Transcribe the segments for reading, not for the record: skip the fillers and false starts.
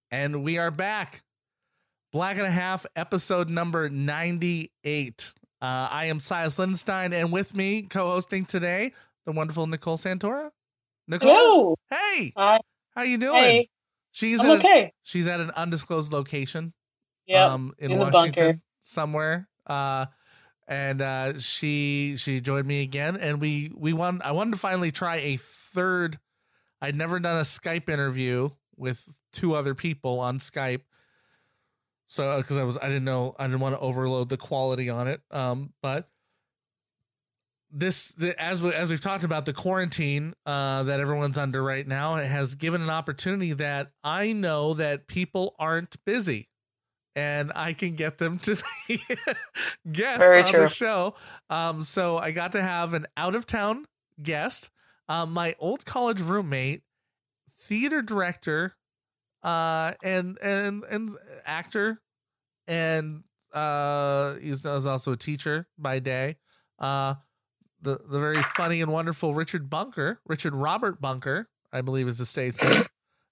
And we are back. Black and a Half, episode number 98. I am Silas Lindenstein, and with me, co-hosting today, the wonderful Nicole Santora. Nicole, hello. Hey, Hi. How you doing? Hey. She's I'm okay. She's at an undisclosed location. Yeah, in the Washington bunker somewhere. And she joined me again, and I wanted to finally try a third. I'd never done a Skype interview with two other people on Skype. So, because I didn't want to overload the quality on it. But as we've talked about, the quarantine that everyone's under right now, it has given an opportunity that I know that people aren't busy, and I can get them to be guests on the show. So I got to have an out of town guest, my old college roommate, theater director, and actor, and he's also a teacher by day. The very funny and wonderful Richard Robert Bunker, I believe is the stage name.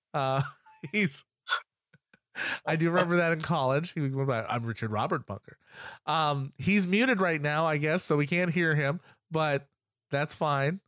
I do remember that in college. I'm Richard Robert Bunker. He's muted right now, I guess, so we can't hear him, but that's fine.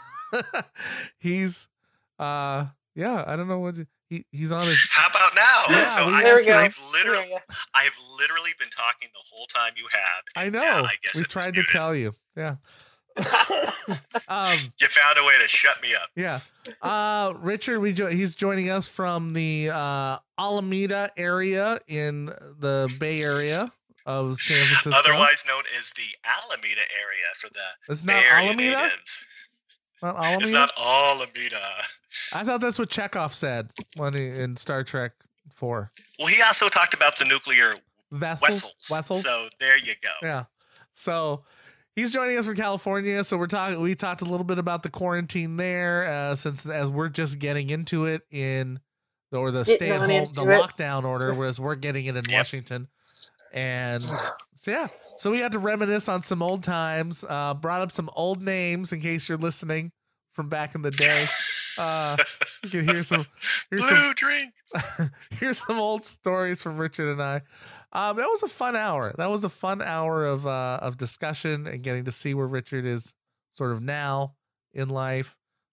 He's I don't know what he's on his. How about now? Yeah, so there we go. I've literally been talking the whole time you have. I know. I guess we tried to tell you. Yeah. You found a way to shut me up. Yeah. Richard, he's joining us from the Alameda area in the Bay Area of San Francisco. Otherwise known as the Alameda area for the it's Bay not Area Alameda? natives. Not Alameda? It's not Alameda. I thought that's what Chekhov said in Star Trek 4. Well, he also talked about the nuclear vessels. So there you go. Yeah. So he's joining us from California. So we talked a little bit about the quarantine there, since as we're just getting into it the stay at home, the lockdown order, whereas we're getting it in Washington. And so we had to reminisce on some old times, brought up some old names in case you're listening from back in the day. You can hear some drink. Here's some old stories from Richard and I. That was a fun hour. That was a fun hour of discussion and getting to see where Richard is sort of now in life.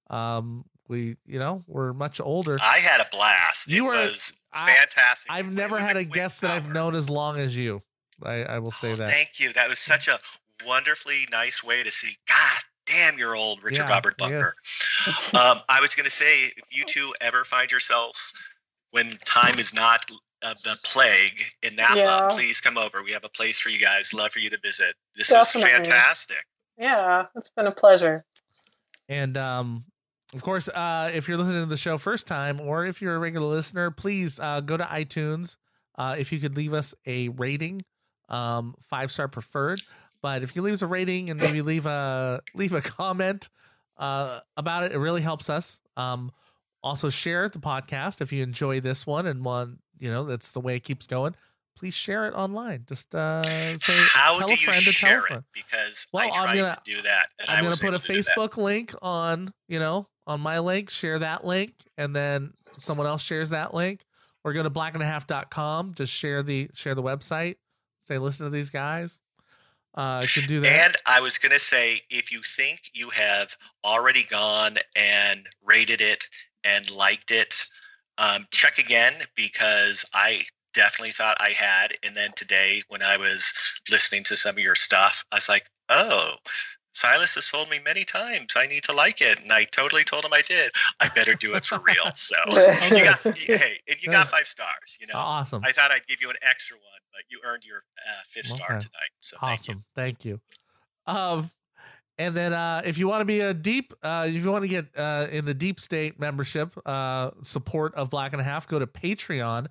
We're much older. I had a blast. It was fantastic. I've never had a guest that I've known as long as you. I will say that. Thank you. That was such a wonderfully nice way to see. God damn, you're old, Richard Robert Bunker. Yes. I was going to say, if you two ever find yourself when time is not the plague in Napa, please come over. We have a place for you guys. Love for you to visit. This is fantastic. Yeah, it's been a pleasure. And of course, if you're listening to the show first time, or if you're a regular listener, please go to iTunes. If you could leave us a rating, 5-star preferred. But if you leave us a rating and maybe leave a comment about it, it really helps us. Also share the podcast if you enjoy this one and want, that's the way it keeps going. Please share it online. Just say, how tell do a friend you to tell share a friend. it? Because I tried to do that. And I'm going to put a Facebook link on my link, share that link, and then someone else shares that link, or go to blackandahhalf.com. Just share the website. Say, listen to these guys. You can do that. And I was going to say, if you think you have already gone and rated it and liked it, check again, because I definitely thought I had. And then today, when I was listening to some of your stuff, I was like, oh, Silas has told me many times I need to like it. And I totally told him I did. I better do it for real. So you got 5 stars. Awesome. I thought I'd give you an extra one, but you earned your 5th star tonight. So Thank you. And then if you want to be if you want to get in the deep state membership support of Black and a Half, go to Patreon,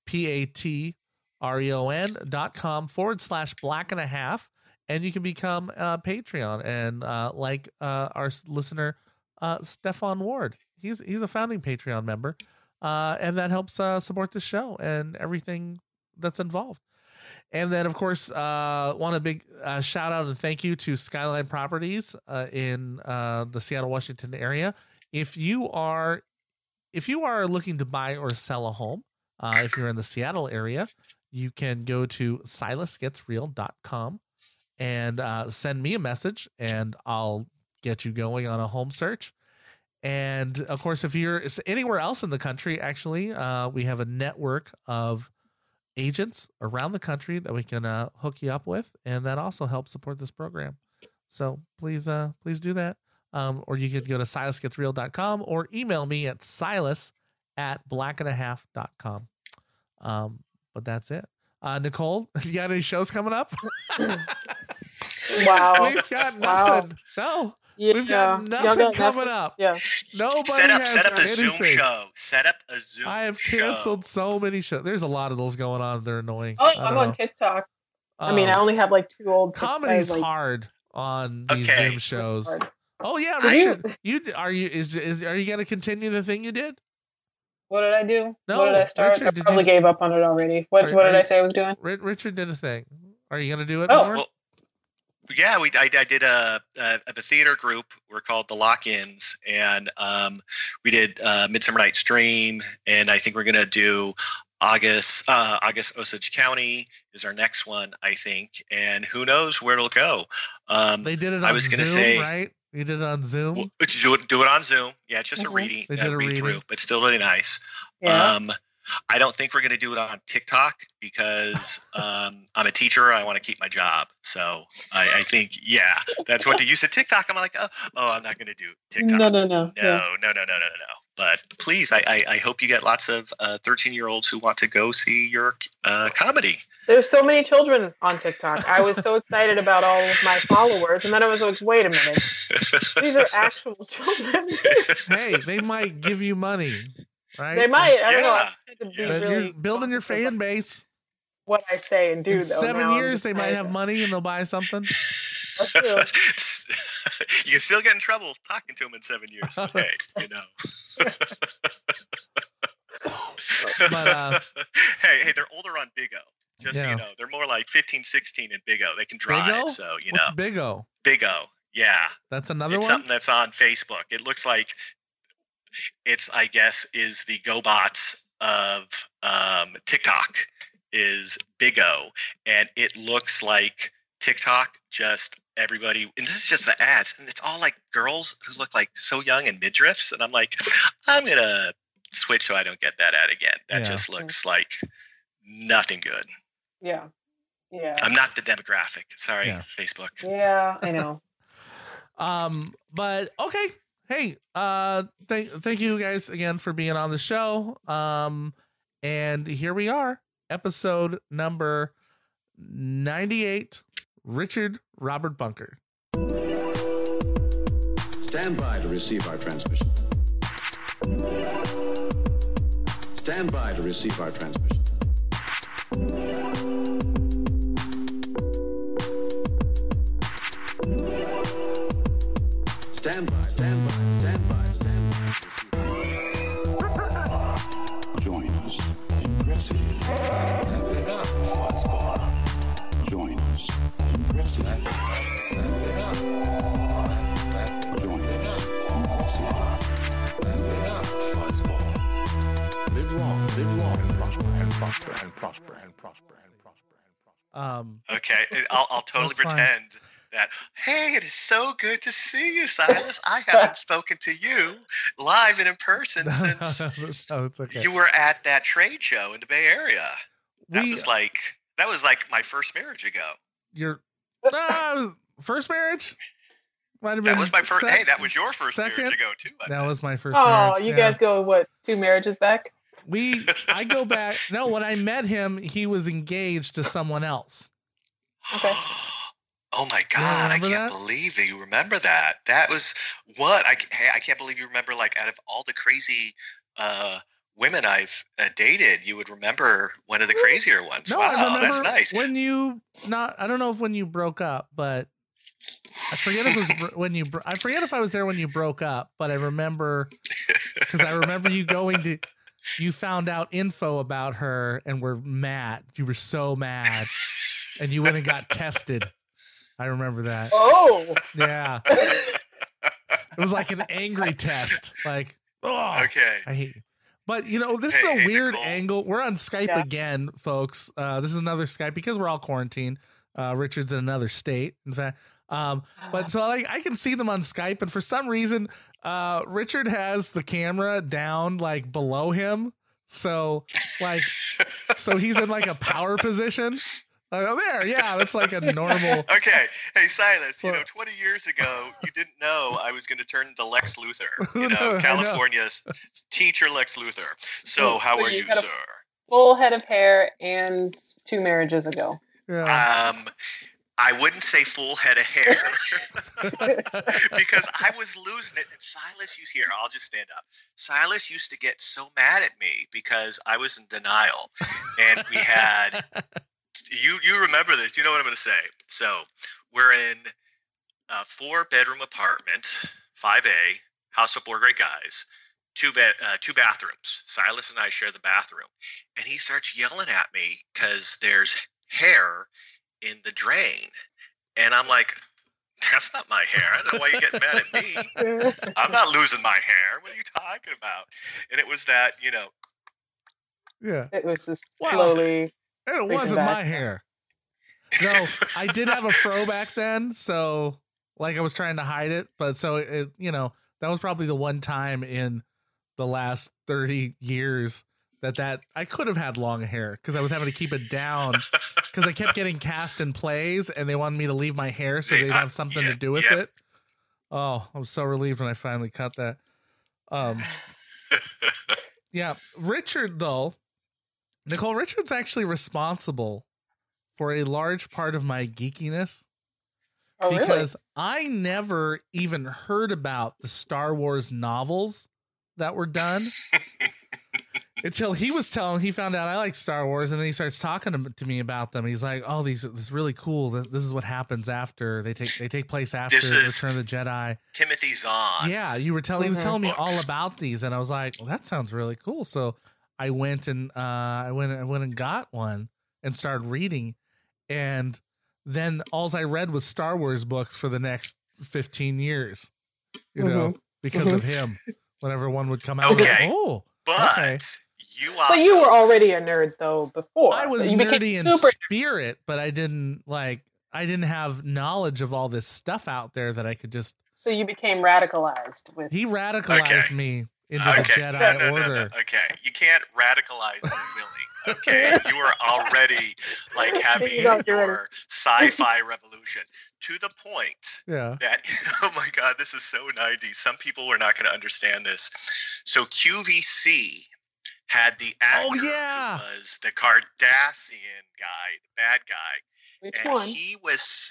patreon.com/Black and a Half. And you can become a Patreon, and like our listener, Stefan Ward. He's a founding Patreon member, and that helps support the show and everything that's involved. And then, of course, want a big shout out and thank you to Skyline Properties in the Seattle, Washington area. If you are looking to buy or sell a home, If you're in the Seattle area, you can go to silasgetsreal.com and send me a message, and I'll get you going on a home search. And of course, if you're anywhere else in the country, actually, we have a network of agents around the country that we can hook you up with, and that also helps support this program. So please do that. Or you could go to silasgetsreal.com or email me at silas@blackandahhalf.com. But that's it. Nicole, you got any shows coming up? Wow. We've got nothing. No. Yeah. We've got nothing coming up. Yeah. Nobody set up a anything. Zoom show. Set up a Zoom show. I have canceled so many shows. There's a lot of those going on. They're annoying. Oh, I'm on TikTok. I mean, I only have like 2 old. Comedy's hard on these Zoom shows. Oh yeah, Richard, are you going to continue the thing you did? What did I do? No, what did I start? Richard, I probably gave up on it already. What did I say I was doing? Richard did a thing. Are you going to do it more? Well, yeah, I did a theater group. We're called the Lock-Ins, and we did Midsummer Night's Dream, and I think we're going to do August Osage County is our next one, I think, and who knows where it'll go. They did it on I was Zoom, gonna say, right? You did it on Zoom? Do it on Zoom. Yeah, it's just a reading. They did a read through, but still really nice. Yeah. I don't think we're going to do it on TikTok because I'm a teacher. I want to keep my job. So I think, yeah, that's what you said TikTok. I'm like, oh, I'm not going to do TikTok. No. But please, I hope you get lots of 13-year-olds who want to go see your comedy. There's so many children on TikTok. I was so excited about all of my followers, and then I was like, wait a minute. These are actual children. Hey, they might give you money, right? They might. I don't know. I Yeah. to be really You're building your fan base. What I say and do, In though. 7 years, they might have money and they'll buy something. That's true. You can still get in trouble talking to them in 7 years. Hey, you know. Hey, they're older on Big O. Just so you know, they're more like 15, 16 in Big O. They can drive, Big O? so you What's know. Big O? Big O, yeah. That's another it's one? Something that's on Facebook. It looks like it's, I guess, is the GoBots of TikTok is Big O, and it looks like TikTok, just everybody, and this is just the ads, and it's all like girls who look like so young and midriffs, and I'm like, I'm gonna switch so I don't get that ad again. That just looks like nothing good. Yeah. I'm not the demographic. Sorry, Facebook. Yeah, I know. But okay. Hey, thank you guys again for being on the show. And here we are, episode number 98. Richard Robert Bunker. Stand by to receive our transmission. Stand by to receive our transmission. Stand by, stand by, stand by, stand by. Join us in Cressy. Join us in Cressy. Join us in Cressy. Live long and prosper and prosper and prosper and prosper and prosper and prosper. Okay, I'll totally pretend that, hey, it is so good to see you, Silas. I haven't spoken to you live and in person since you were at that trade show in the Bay Area. That was like my first marriage ago. Your first marriage? Might have been. That was my first. Hey, that was your first marriage ago too. That was my first. Oh, marriage. you guys go what? 2 marriages back? I go back. No, when I met him, he was engaged to someone else. Okay. Oh my God! I can't believe that you remember that. That was what I can't believe you remember. Like, out of all the crazy women I've dated, you would remember one of the crazier ones. No, wow, that's nice. When you I don't know if when you broke up, but I forget if it was when you. I forget if I was there when you broke up, but I remember because I remember you going to. You found out info about her and were mad. You were so mad, and you went and got tested. I remember that. Oh, yeah. It was like an angry test. Like, oh, okay. I hate you. But, this is a weird angle. We're on Skype again, folks. This is another Skype because we're all quarantined. Richard's in another state, in fact. But so I can see them on Skype. And for some reason, Richard has the camera down like below him. So he's in like a power position. There, yeah, that's like a normal. Okay, hey Silas, 20 years ago, you didn't know I was going to turn into Lex Luthor, California's teacher Lex Luthor. So how are you, sir? Full head of hair and 2 marriages ago. Yeah. I wouldn't say full head of hair because I was losing it. And Silas, I'll just stand up. Silas used to get so mad at me because I was in denial, and we had. You remember this. You know what I'm going to say. So we're in a 4-bedroom apartment, 5A, house of 4 great guys, 2 bathrooms. Silas and I share the bathroom. And he starts yelling at me because there's hair in the drain. And I'm like, that's not my hair. I don't know why you're getting mad at me. I'm not losing my hair. What are you talking about? And it was that, Yeah. It was just slowly... And it wasn't my hair. No, I did have a fro back then, so I was trying to hide it. But so it, that was probably the one time in the last 30 years that I could have had long hair because I was having to keep it down because I kept getting cast in plays and they wanted me to leave my hair so they'd have something to do with it. Oh, I was so relieved when I finally cut that. Yeah, Richard though. Nicole, Richard's actually responsible for a large part of my geekiness because I never even heard about the Star Wars novels that were done until he found out I like Star Wars, and then he starts talking to me about them. He's like, "Oh, this is really cool. This is what happens after they take place after Return of the Jedi." Timothy Zahn. Yeah, he was telling me all about these, and I was like, "Well, that sounds really cool." So I went and got one and started reading, and then all I read was Star Wars books for the next 15 years, because of him. Whenever one would come out, okay. But you were already a nerd though before. I was nerdy in spirit, but I didn't have knowledge of all this stuff out there that I could just. So you became radicalized with. He radicalized me into the Jedi Order. No. Okay, you can't radicalize Willie. Okay, you were already having your sci-fi revolution to the point that, oh my God, this is so 90s. Some people were not going to understand this. So QVC had the actor who was the Cardassian guy, the bad guy. Which one? He was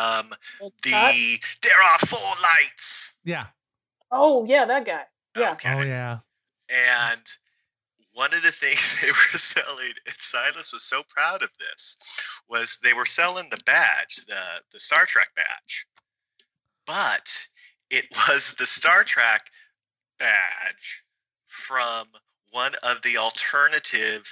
there are 4 lights. Yeah. Oh yeah, that guy. Yeah. Okay. Oh yeah. And one of the things they were selling, and Silas was so proud of this, was they were selling the badge, the Star Trek badge. But it was the Star Trek badge from one of the alternative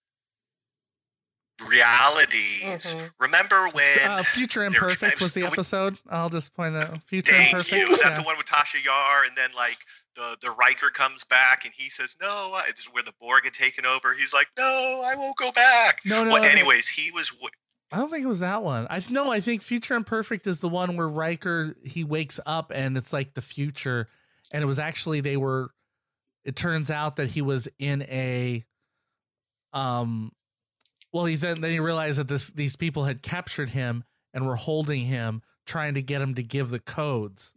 realities. Mm-hmm. Remember when Future Imperfect was the episode? I'll just point out Future Imperfect. Thank you. Was that the one with Tasha Yar? And then the Riker comes back and he says, "No, this is where the Borg had taken over." He's like, "No, I won't go back." No. Well, anyways, he was. I don't think it was that one. I think Future Imperfect is the one where Riker, he wakes up and it's like the future, and it was actually it turns out that he was in a well, then he realized that these people had captured him and were holding him, trying to get him to give the codes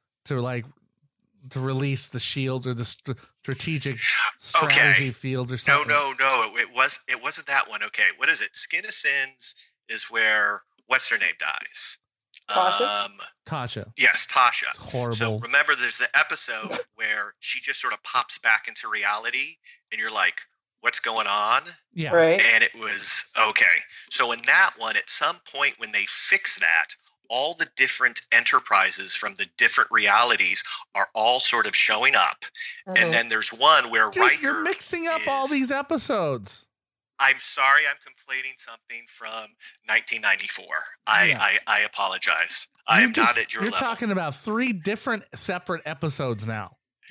to release the shields or the strategic strategy fields or something. No. It wasn't that one. Okay, what is it? Skin of Sins is where what's her name dies. Tasha. Yes, Tasha. It's horrible. So remember, there's the episode where she just sort of pops back into reality, and you're like, "What's going on?" Yeah. Right. And it was okay. So in that one, at some point when they fix that, all the different enterprises from the different realities are all sort of showing up. Mm-hmm. And then there's one where Riker you're mixing up all these episodes. I'm sorry, I'm conflating something from 1994. I apologize. I am not at your level. You're talking about 3 different separate episodes now.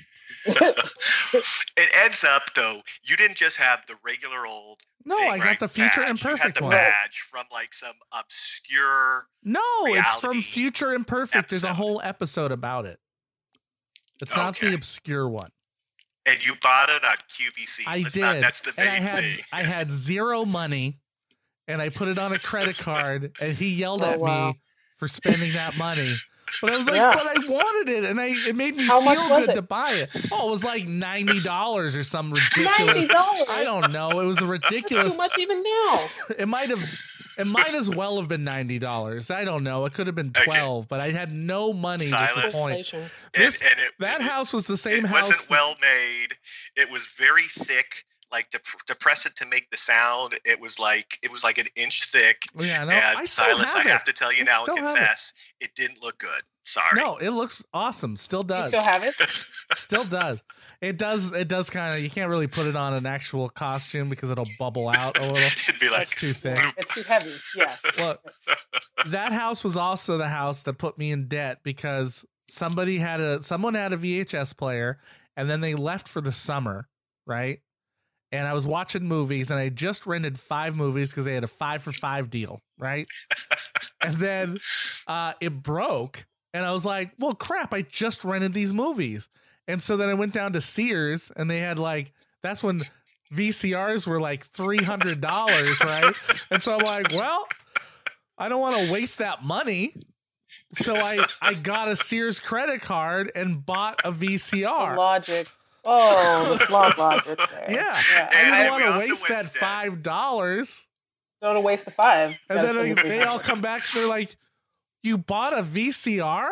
It ends up though. You didn't just have the regular old. No, thing, I got right, the Future badge. You had Imperfect the one. badge from like some obscure. No, it's from reality Future Imperfect. There's a episode. whole episode about it. It's not the Okay. obscure one. And you bought it on QVC. I Let's did. Not, that's the And main thing. I had zero money, and I put it on a credit card, and he yelled Oh, at wow. me for spending that money. But I was like, Yeah. but I wanted it, and it made me How much feel was good it? to buy it. Oh, it was like $90 or some ridiculous. $90. I don't know. It was a That's ridiculous. too much even now. It might as well have been $90. I don't know. It could have been 12, but I had no money. That's the Silas. point. Inflation. That house was the same it house. wasn't well made. It was very thick. Like to press it to make the sound, it was like an inch thick. Yeah, no, And I still Silas, have I it. have to tell you I now and still have it. confess, it didn't look good. Sorry. No, it looks awesome. Still You does. still have it? Still does. It does. It does kind of. You can't really put it on an actual costume because it'll bubble out a little. It'd be like That's too thick. It's too heavy. Yeah. Well, that house was also the house that put me in debt because someone had a VHS player, and then they left for the summer, right? And I was watching movies, and I just rented 5 movies because they had a 5 for 5 deal, right? And then it broke, and I was like, well, crap, I just rented these movies. And so then I went down to Sears, and they had that's when VCRs were like $300, right? And so I'm like, well, I don't want to waste that money. So I got a Sears credit card and bought a The VCR. logic. Oh, the flawed logic there. Yeah. Yeah. I And didn't we want also to waste that went dead. $5. Don't wanna waste the 5. And That's then what they all come back and they're like, you bought a VCR?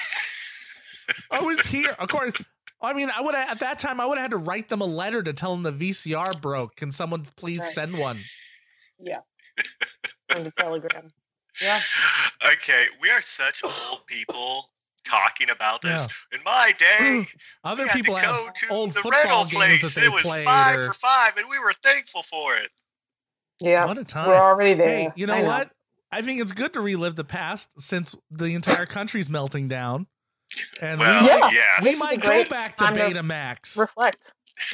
I was here. Of course. I mean, at that time, I would have had to write them a letter to tell them the VCR broke. Can someone please Right. send one? Yeah. On the Telegram. Yeah. Okay, we are such old people talking about this. In my day, Other we had people to have go to old the football rental games place. that they It was played. 5 or- for 5, and we were thankful for it. Yeah. What a time. We're already there. Hey, you know I what? I think it's good to relive the past since the entire country's melting down. And Well, we, Yeah. might, yes. we might go Great back to time to Betamax. Reflect.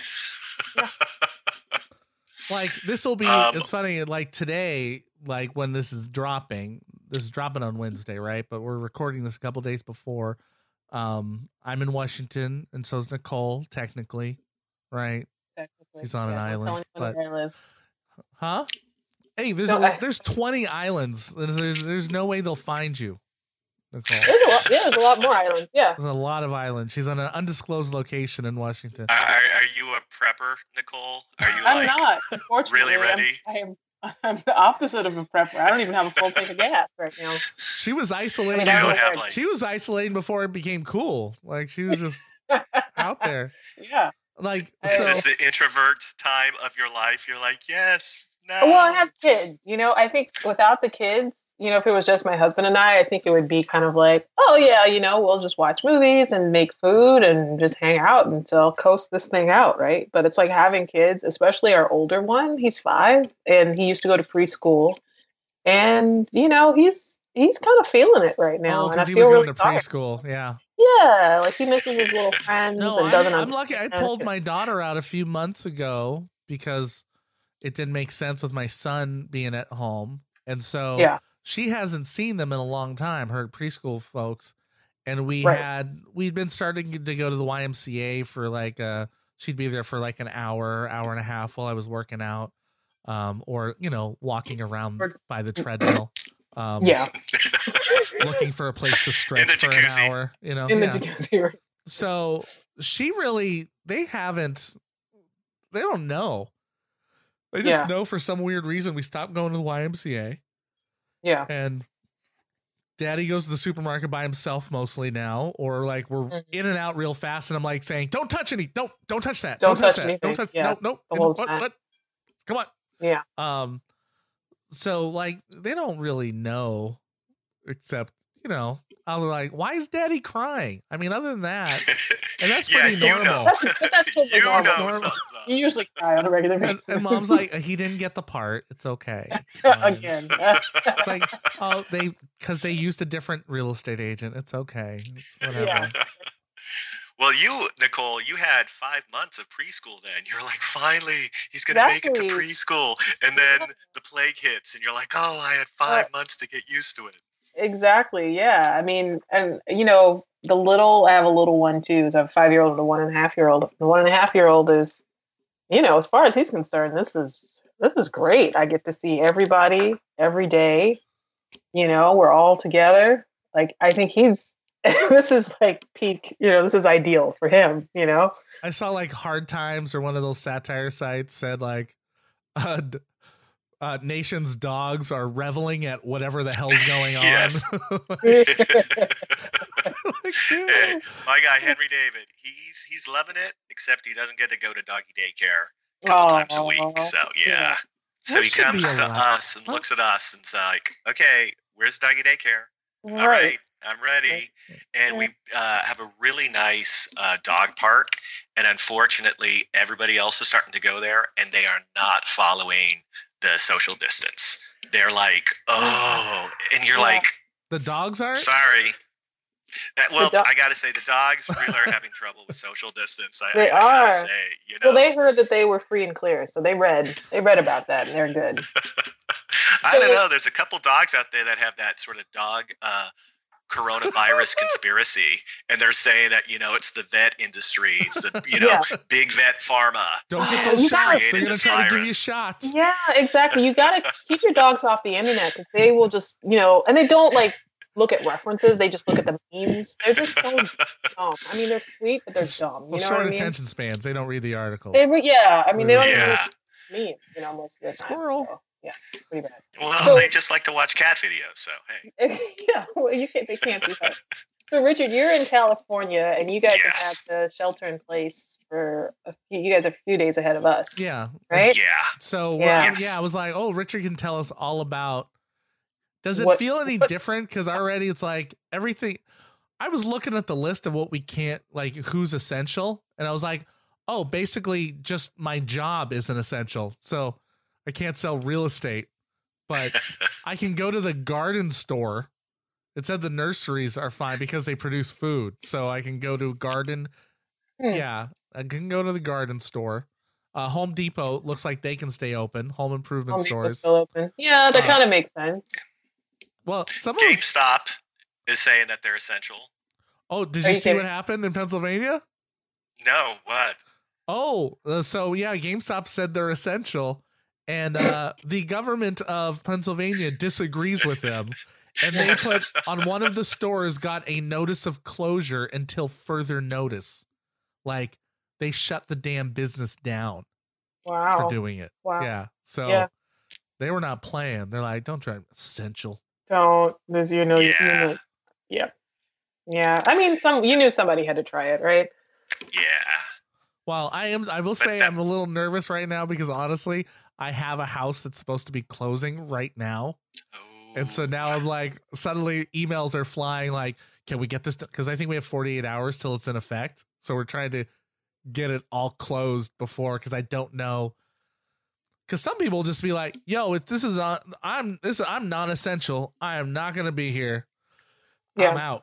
Like this will be it's funny, like today, like when this is dropping on Wednesday, right? But we're recording this a couple days before. I'm in Washington, and so is Nicole, technically, right? Technically. She's on an Yeah, island, telling you but- where I live. Huh? Hey, there's No, there's 20 islands. There's no way they'll find you, Nicole. There's a lot more islands. Yeah. There's a lot of islands. She's on an undisclosed location in Washington. Are you a prepper, Nicole? Are you I'm like not. Unfortunately, really ready? I'm the opposite of a prepper. I don't even have a full tank of gas right now. She was isolating. I you mean, don't I'm have aware. like She was isolating before it became cool. Like she was just out there. Yeah. Like I- is so. this the introvert time of your life? You're like, yes, no. Well, I have kids. I think without the kids, if it was just my husband and I think it would be kind of like, oh yeah, we'll just watch movies and make food and just hang out until coast this thing out, right? But it's like having kids, especially our older one. He's 5 and he used to go to preschool, and he's kind of feeling it right now. Oh, and I because he feel was going really to sorry. preschool. Yeah. Yeah, like he misses his little friends No, and doesn't. I'm lucky. I understand. pulled my daughter out a few months ago because it didn't make sense with my son being at home, and so Yeah. she hasn't seen them in a long time. Her preschool folks, and we'd been starting to go to the YMCA for she'd be there for like an hour and a half while I was working out, or walking around by the treadmill. Yeah, Looking for a place to stretch In the for an jacuzzi. hour, in the jacuzzi. Right? So they don't know. They just Yeah. know for some weird reason we stopped going to the YMCA, Yeah. and Daddy goes to the supermarket by himself mostly now, or like we're Mhm. in and out real fast, and I'm like saying, "Don't touch any, don't touch that, Don't touch that, anything." don't touch, Yeah, no, the whole what, time. come on." Yeah. So like they don't really know, except I'm like, why is Daddy crying? I mean, other than that, and that's Yeah, pretty you normal. know. That's totally You normal. know Normal. something's up. You usually cry on a regular And, basis. and Mom's like, he didn't get the part. It's okay. It's fine." Again. It's like, oh, because they used a different real estate agent. It's okay. It's whatever. Yeah. Well, Nicole, you had 5 months of preschool then. You're like, finally, he's going to make it to Exactly. preschool. And then the plague hits, and you're like, oh, I had 5 months to get used to it. Exactly. Yeah. I mean, and I have a little one too. So I have a 5-year-old and a 1.5-year-old. The 1.5-year-old is, as far as he's concerned, this is great. I get to see everybody every day. We're all together. Like, I think this is like peak, this is ideal for him, I saw like Hard Times or one of those satire sites said like, nation's dogs are reveling at whatever the hell's going on. Yes. Like, Hey, my guy Henry David, he's loving it, except he doesn't get to go to doggy daycare a couple times a week. So yeah. So That he should be comes to allowed. us and looks at us and is like, okay, where's doggy daycare? All right, I'm ready. And we have a really nice dog park. And unfortunately, everybody else is starting to go there, and they are not following the social distance. They're like, oh, and you're like, the dogs aren't? sorry. Well, The do- I got to say, the dogs really are having trouble with social distance. I They gotta are. say, Well, they heard that they were free and clear, so they read about that, and they're good. I don't know. There's a couple dogs out there that have that sort of dog coronavirus conspiracy, and they're saying that it's the vet industry, it's the big vet pharma. Don't get Oh, those you shots. guys- They're going to this try to give you virus. shots. Yeah, exactly. You got to keep your dogs off the internet because they will just, and they don't like look at references. They just look at the memes. They're just so dumb. I mean, they're sweet, but they're dumb. You Well, know short what I mean? attention spans. They don't read the articles. I mean, they don't Yeah. even read memes, most of the time. Squirrel. So, yeah, pretty bad. Well, So- they just like to watch cat videos. So hey, Yeah, well, they can't do that. So, Richard, you're in California, and you guys Yes. have had the shelter in place for you guys are a few days ahead of us. Yeah. Right? yeah. So, Yeah. I was like, oh, Richard can tell us all about. Does it What- feel any what- different? Because already it's like everything. I was looking at the list of what we can't, like, who's essential. And I was like, oh, basically just my job isn't essential. So I can't sell real estate, but I can go to the garden store. It said the nurseries are fine because they produce food. So I can go to garden. Hmm. Yeah, I can go to the garden store. Home Depot looks like they can stay open. Home improvement Home Depot's stores. still open. Yeah, that Uh, kind of makes sense. Well, some of those. GameStop is saying that they're essential. Oh, did Are you you see kidding? what happened in Pennsylvania? No, what? Oh, so yeah, GameStop said they're essential, and the government of Pennsylvania disagrees with them, and they put on one of the stores got a notice of closure until further notice. Like they shut the damn business down Wow. for doing it. Wow. Yeah, so Yeah. they were not playing. They're like, don't try essential. Don't, there's, Yeah. yeah. Yeah. I mean, you knew somebody had to try it, right? Yeah. Well, I will say I'm a little nervous right now because honestly, I have a house that's supposed to be closing right now. Oh. And so now I'm like, suddenly emails are flying like, can we get this? Because I think we have 48 hours till it's in effect. So we're trying to get it all closed before, because I don't know. Because some people just be like, yo, I'm non-essential. I am not going to be here. Yeah. I'm out.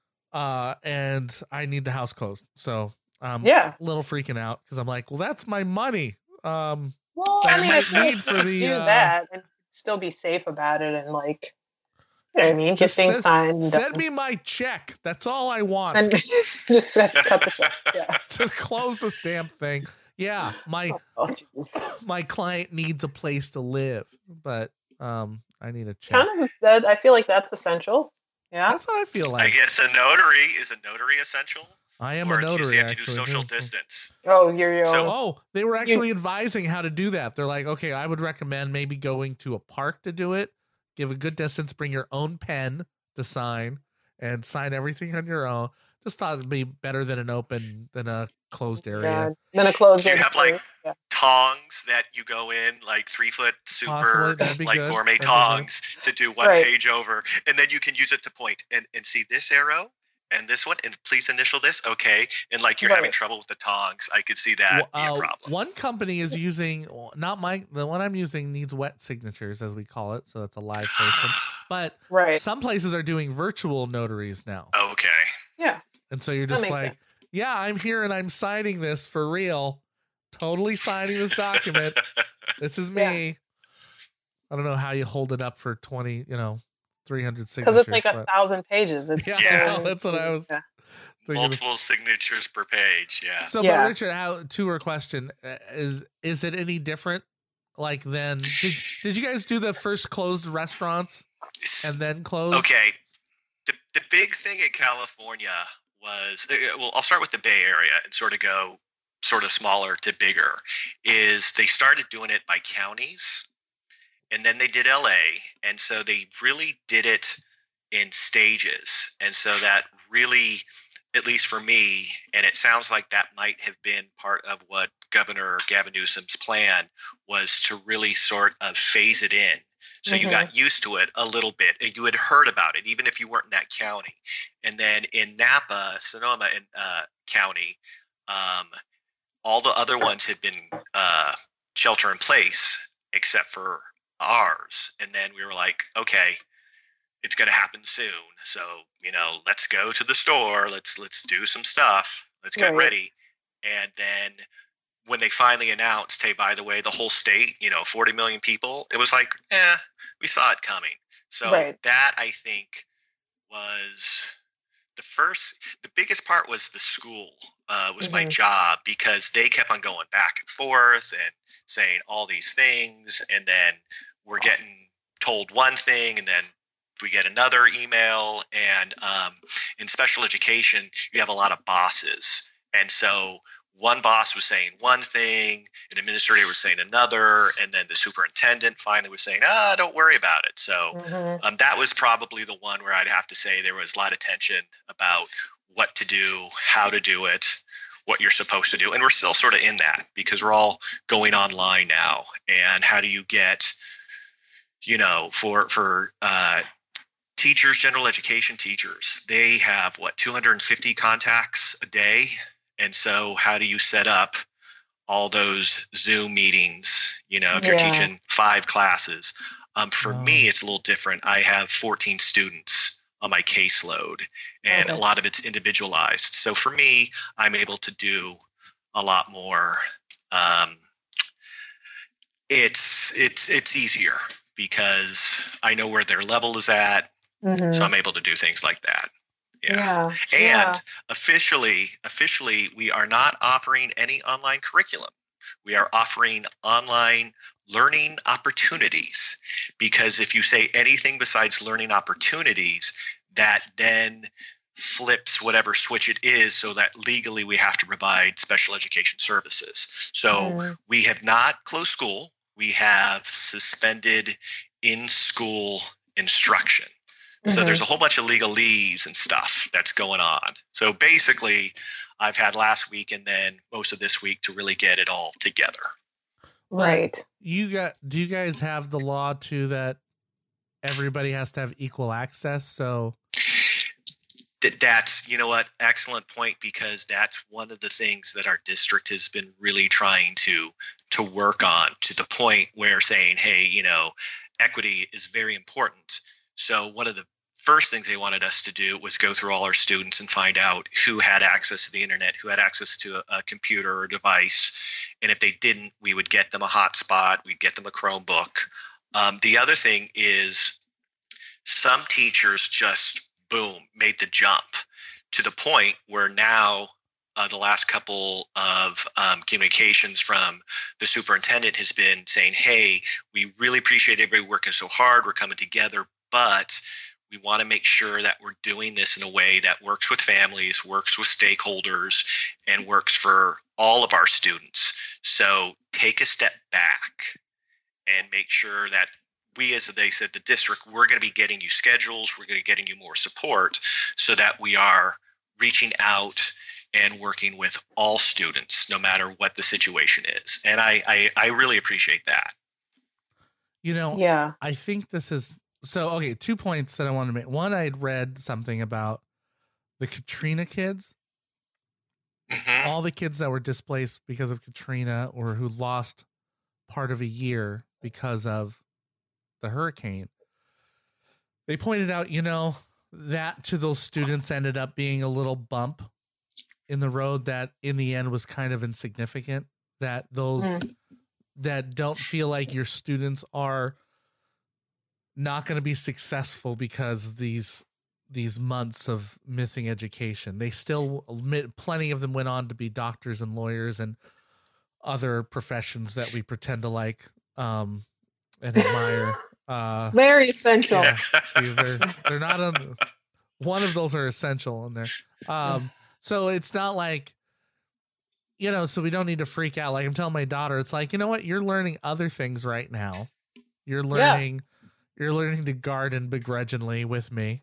And I need the house closed. So I'm Yeah. a little freaking out because I'm like, well, that's my money. Well, that I mean, might I feel need like for you could the, do that and still be safe about it and like, you know what I mean? Get Just things signed. and Send done. me my check. That's all I want. Cut the check. Yeah. To close this damn thing. Yeah, my Oh, jeez. my client needs a place to live, but I need a check. Kind of that. I feel like that's essential. Yeah. That's what I feel I like. guess is a notary essential? I am Or a does notary. he have to actually. do social distance? Oh, you're your So- own. Oh, they were actually advising how to do that. They're like, okay, I would recommend maybe going to a park to do it. Give a good distance. Bring your own pen to sign and sign everything on your own. Just thought it'd be better than a closed area. Yeah. Then a closed Do you area. have, like, Yeah. Tongs that you go in, like 3-foot super, Possibly, that'd be like good. gourmet That'd be good. tongs to do one Right. page over. And then you can use it to point and see this arrow and this one. And please initial this. Okay. And like you're having Right. trouble with the tongs. I could see that be a problem. One company is using the one I'm using needs wet signatures, as we call it, so that's a live person. But Right. some places are doing virtual notaries now, Okay. Yeah. and so you're That just makes like, sense. yeah, I'm here and I'm signing this for real. Totally signing this document. This is me. I don't know how you hold it up for 20, 300 signatures. Because it's like 1,000 pages. It's yeah, that's what I was thinking. Multiple signatures per page. Yeah. So, but Richard, to her question, is it any different? Like then, did you guys do the first closed restaurants and then close? Okay. The big thing in California was, well, I'll start with the Bay Area and sort of go sort of smaller to bigger, is they started doing it by counties. And then they did LA. And so they really did it in stages. And so that really, at least for me, and it sounds like that might have been part of what Governor Gavin Newsom's plan was, to really sort of phase it in. So you got used to it a little bit. You had heard about it, even if you weren't in that county. And then in Napa, Sonoma County, all the other ones had been shelter in place, except for ours. And then we were like, okay, it's going to happen soon. So, let's go to the store. Let's do some stuff. Let's get ready. And then when they finally announced, hey, by the way, the whole state, 40 million people, it was like, we saw it coming. So that, I think, was the biggest part was the school, was my job, because they kept on going back and forth and saying all these things. And then we're getting told one thing, and then we get another email. And in special education, you have a lot of bosses. And so one boss was saying one thing, an administrator was saying another, and then the superintendent finally was saying, don't worry about it. So that was probably the one where I'd have to say there was a lot of tension about what to do, how to do it, what you're supposed to do. And we're still sort of in that, because we're all going online now. And how do you get, for teachers, general education teachers, they have 250 contacts a day. And so how do you set up all those Zoom meetings, if you're teaching 5 classes? For me, it's a little different. I have 14 students on my caseload, and a lot of it's individualized. So for me, I'm able to do a lot more. It's easier because I know where their level is at. So I'm able to do things like that. And officially, we are not offering any online curriculum. We are offering online learning opportunities, because if you say anything besides learning opportunities, that then flips whatever switch it is, so that legally we have to provide special education services. So we have not closed school. We have suspended in-school instruction. So there's a whole bunch of legalese and stuff that's going on. So basically, I've had last week and then most of this week to really get it all together. Right. Do you guys have the law too that everybody has to have equal access? So that's, excellent point, because that's one of the things that our district has been really trying to work on, to the point where saying, hey, equity is very important. So one of the first things they wanted us to do was go through all our students and find out who had access to the internet, who had access to a computer or device. And if they didn't, we would get them a hotspot. We'd get them a Chromebook. The other thing is some teachers just, boom, made the jump to the point where now the last couple of communications from the superintendent has been saying, hey, we really appreciate everybody working so hard. We're coming together, but we want to make sure that we're doing this in a way that works with families, works with stakeholders, and works for all of our students. So take a step back and make sure that we, as they said, the district, we're going to be getting you schedules, we're going to be getting you more support, so that we are reaching out and working with all students, no matter what the situation is. And I really appreciate that. I think this is, so, okay, 2 points that I wanted to make. One, I had read something about the Katrina kids, all the kids that were displaced because of Katrina, or who lost part of a year because of the hurricane. They pointed out, that to those students ended up being a little bump in the road that in the end was kind of insignificant, that those that don't feel like your students are not going to be successful because these months of missing education. They still, plenty of them went on to be doctors and lawyers and other professions that we pretend to like and admire. Very essential. Yeah, they're not on. One of those are essential in there. So it's not like, so we don't need to freak out. Like I'm telling my daughter, it's like, you know what? You're learning other things right now. You're learning to garden begrudgingly with me.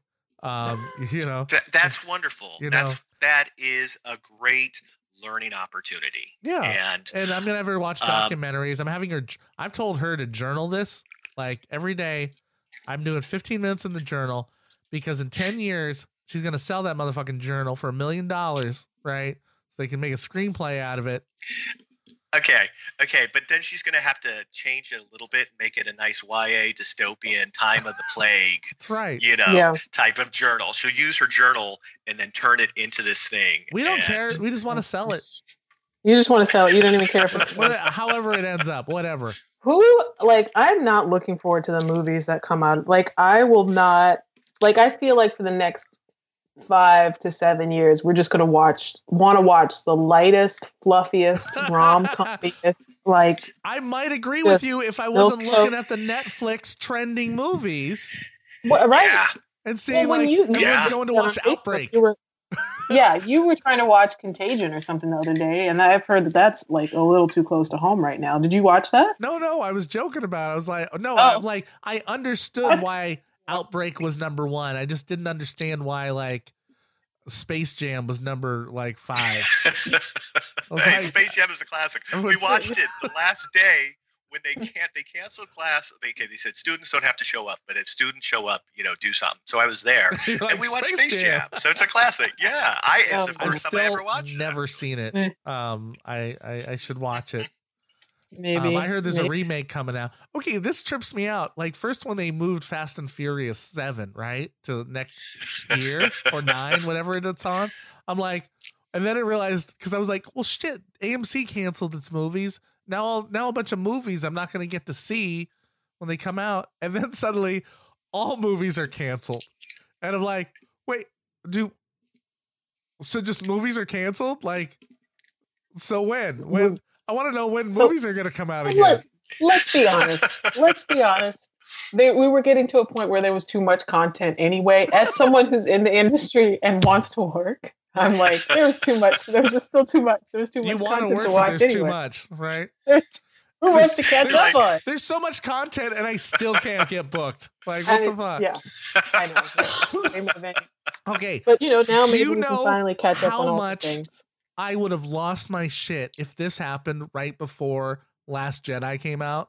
That's wonderful. That is a great learning opportunity. Yeah. And I'm going to have her watch documentaries. I've told her to journal this like every day. I'm doing 15 minutes in the journal because in 10 years, she's going to sell that motherfucking journal for $1 million, right? So they can make a screenplay out of it. Okay, but then she's going to have to change it a little bit, make it a nice YA dystopian time of the plague. That's right. Type of journal. She'll use her journal and then turn it into this thing. We don't care. We just want to sell it. You just want to sell it. You don't even care for however it ends up, whatever. I'm not looking forward to the movies that come out. I will not, I feel like for the next 5 to 7 years, we're just going to want to watch the lightest, fluffiest, rom-com-iest, I might agree with you if I wasn't looking at the Netflix trending movies. Right. Yeah. And seeing everyone's going to watch Outbreak. You were trying to watch Contagion or something the other day, and I've heard that's a little too close to home right now. Did you watch that? No, I was joking about it. I was like, no, I understood why Outbreak was number 1. I just didn't understand why Space Jam was number 5. Space Jam is a classic. We watched it the last day when they canceled class. They said students don't have to show up, but if students show up, do something. So I was there and we watched Space Jam. So it's a classic. Yeah, it's the first time I ever watched it. Never seen it. I should watch it. Maybe I heard there's a remake coming out. Okay, this trips me out. First when they moved Fast and Furious 7, right, to next year or 9, whatever it's on. I'm like, and then I realized because I was like, well, shit, AMC canceled its movies. Now a bunch of movies I'm not going to get to see when they come out, and then suddenly all movies are canceled, and I'm like, wait, so just movies are canceled? So when? I want to know when movies are going to come out again. Let's be honest. We were getting to a point where there was too much content anyway. As someone who's in the industry and wants to work, I'm like, there was too much. There was just still too much. There was too much content to watch. There's too much, right? There's too much to catch up on. There's so much content, and I still can't get booked. What the fuck? Yeah, I know. Okay, but now maybe we can finally catch up on all the things. I would have lost my shit if this happened right before Last Jedi came out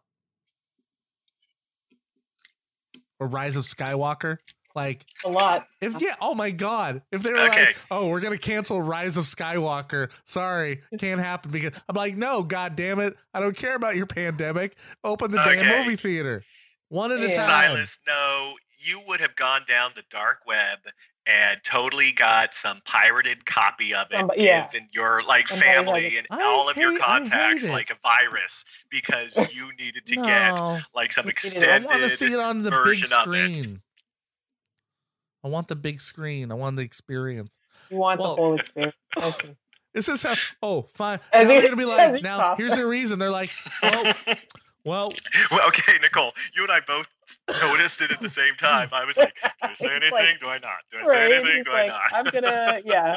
or Rise of Skywalker. A lot. Oh my God. If they were we're going to cancel Rise of Skywalker. Sorry, can't happen because I'm like, no, God damn it. I don't care about your pandemic. Open the damn movie theater. One at a time. Silas, no, you would have gone down the dark web and totally got some pirated copy of it, given your family and all of your contacts a virus because you needed to get some extended I want to see it on the big screen. It. I want the big screen. I want the experience. You want the whole experience. This is how. Oh, fine. Now they're gonna be like. Now here's the reason. They're like, well. Okay, Nicole. You and I both noticed it at the same time. I was like, do I say anything? Do I not? Do I say anything? Do I not? I'm gonna. Yeah.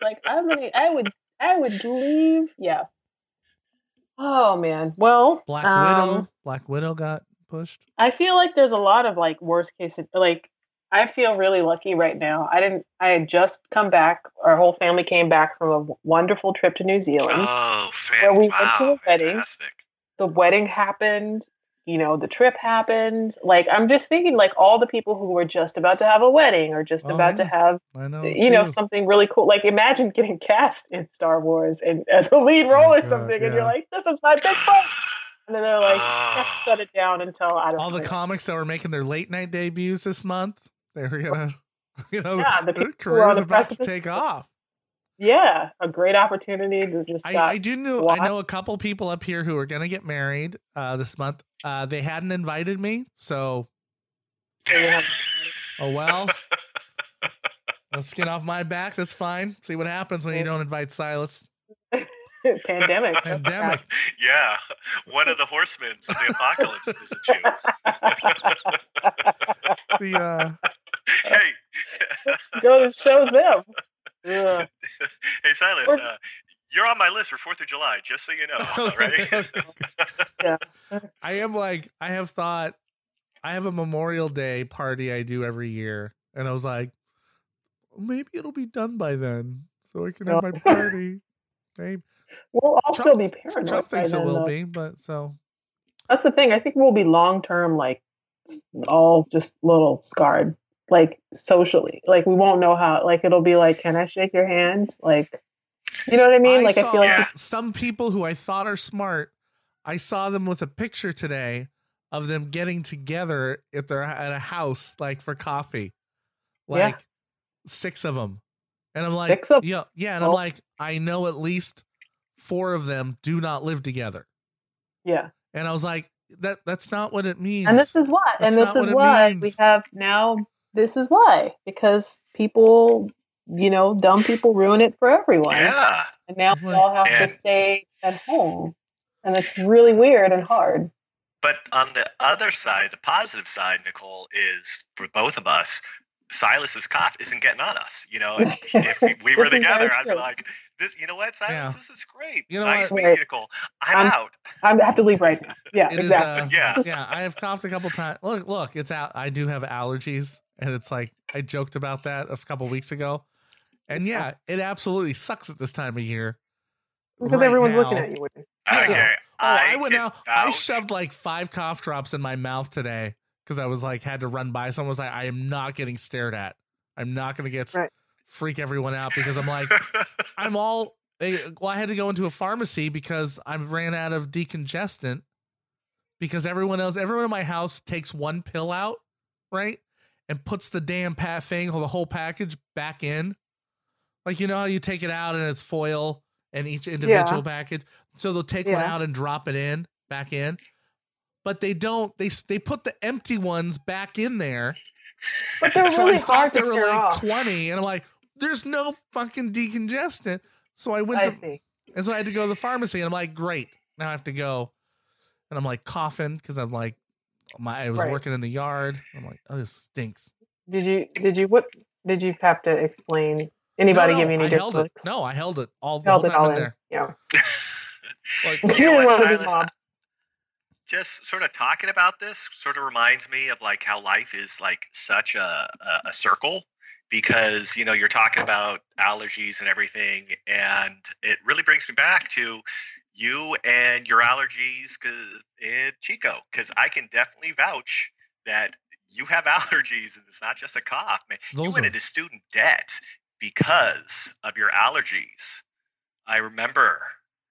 I would leave. Yeah. Oh man. Well. Black Widow got pushed. I feel like there's a lot of worst case. I feel really lucky right now. I had just come back. Our whole family came back from a wonderful trip to New Zealand. Oh, where we went to a wedding. Fantastic. The wedding happened. The trip happened. I'm just thinking all the people who were just about to have a wedding or just about to have, something really cool. Imagine getting cast in Star Wars and as a lead role or something. And you're like, this is my big part. And then they're like, shut it down until I don't know. All the comics that were making their late night debuts this month. They were gonna, the career's about to take off. Yeah, a great opportunity to just I know a couple people up here who are gonna get married this month. They hadn't invited me, so oh well. Let's get off my back. That's fine. See what happens when you don't invite Silas. Pandemic. Yeah, one of the horsemen of the apocalypse visits you. Hey, Go show them. Yeah. Hey Silas, you're on my list for 4th of July, just so you know, right? Yeah. I have a Memorial Day party I do every year, and I was like, maybe it'll be done by then, so I can have my party. Maybe. We'll all still be paranoid. Trump thinks by it then, will though. be, but so That's the thing. I think we'll be long term, like all just little scarred, like socially. Like we won't know how. Like it'll be like, can I shake your hand? Like, you know what I mean? I feel like some people who I thought are smart. I saw them with a picture today of them getting together at a house, like for coffee, like 6 of them, and I'm like, 6 of yeah, and I'm like, I know at least 4 of them do not live together. Yeah. And I was like, that's not what it means. And this is why. That's and this not is what it why means. we have now. This is why, because people, dumb people ruin it for everyone. Yeah. And now we all have to stay at home. And it's really weird and hard. But on the other side, the positive side, Nicole, is for both of us, Silas's cough isn't getting on us. If we were together, I'd be like, "This, you know what, Silas? This is great. Nice meeting you, Nicole. I'm out. I have to leave right now. Yeah, exactly. Yeah. I have coughed a couple times. Look, it's out. I do have allergies, and it's like I joked about that a couple weeks ago, and yeah, it absolutely sucks at this time of year because everyone's looking at you. Okay. I shoved like 5 cough drops in my mouth today. Because I was like, had to run by someone. Was like, I am not getting stared at. I'm not going to get freak everyone out because I'm like, I had to go into a pharmacy because I ran out of decongestant because everyone in my house takes one pill out, right? And puts the damn the whole package back in. Like, how you take it out and it's foil and each individual package. So they'll take one out and drop it back in. But they don't. They put the empty ones back in there. But they're really hard to they were tear like off. 20, and I'm like, "There's no fucking decongestant." So I and so I had to go to the pharmacy, and I'm like, "Great, now I have to go." And I'm like coughing because I'm like, I was working in the yard. I'm like, "Oh, this stinks." Did you have to explain? Anybody give me any held it. looks? No, I held it all the whole time in there. Yeah. Like, you know what, Silas? Just sort of talking about this sort of reminds me of like how life is like such a circle because, you're talking about allergies and everything. And it really brings me back to you and your allergies in Chico, because I can definitely vouch that you have allergies and it's not just a cough, man. You went into student debt because of your allergies. I remember,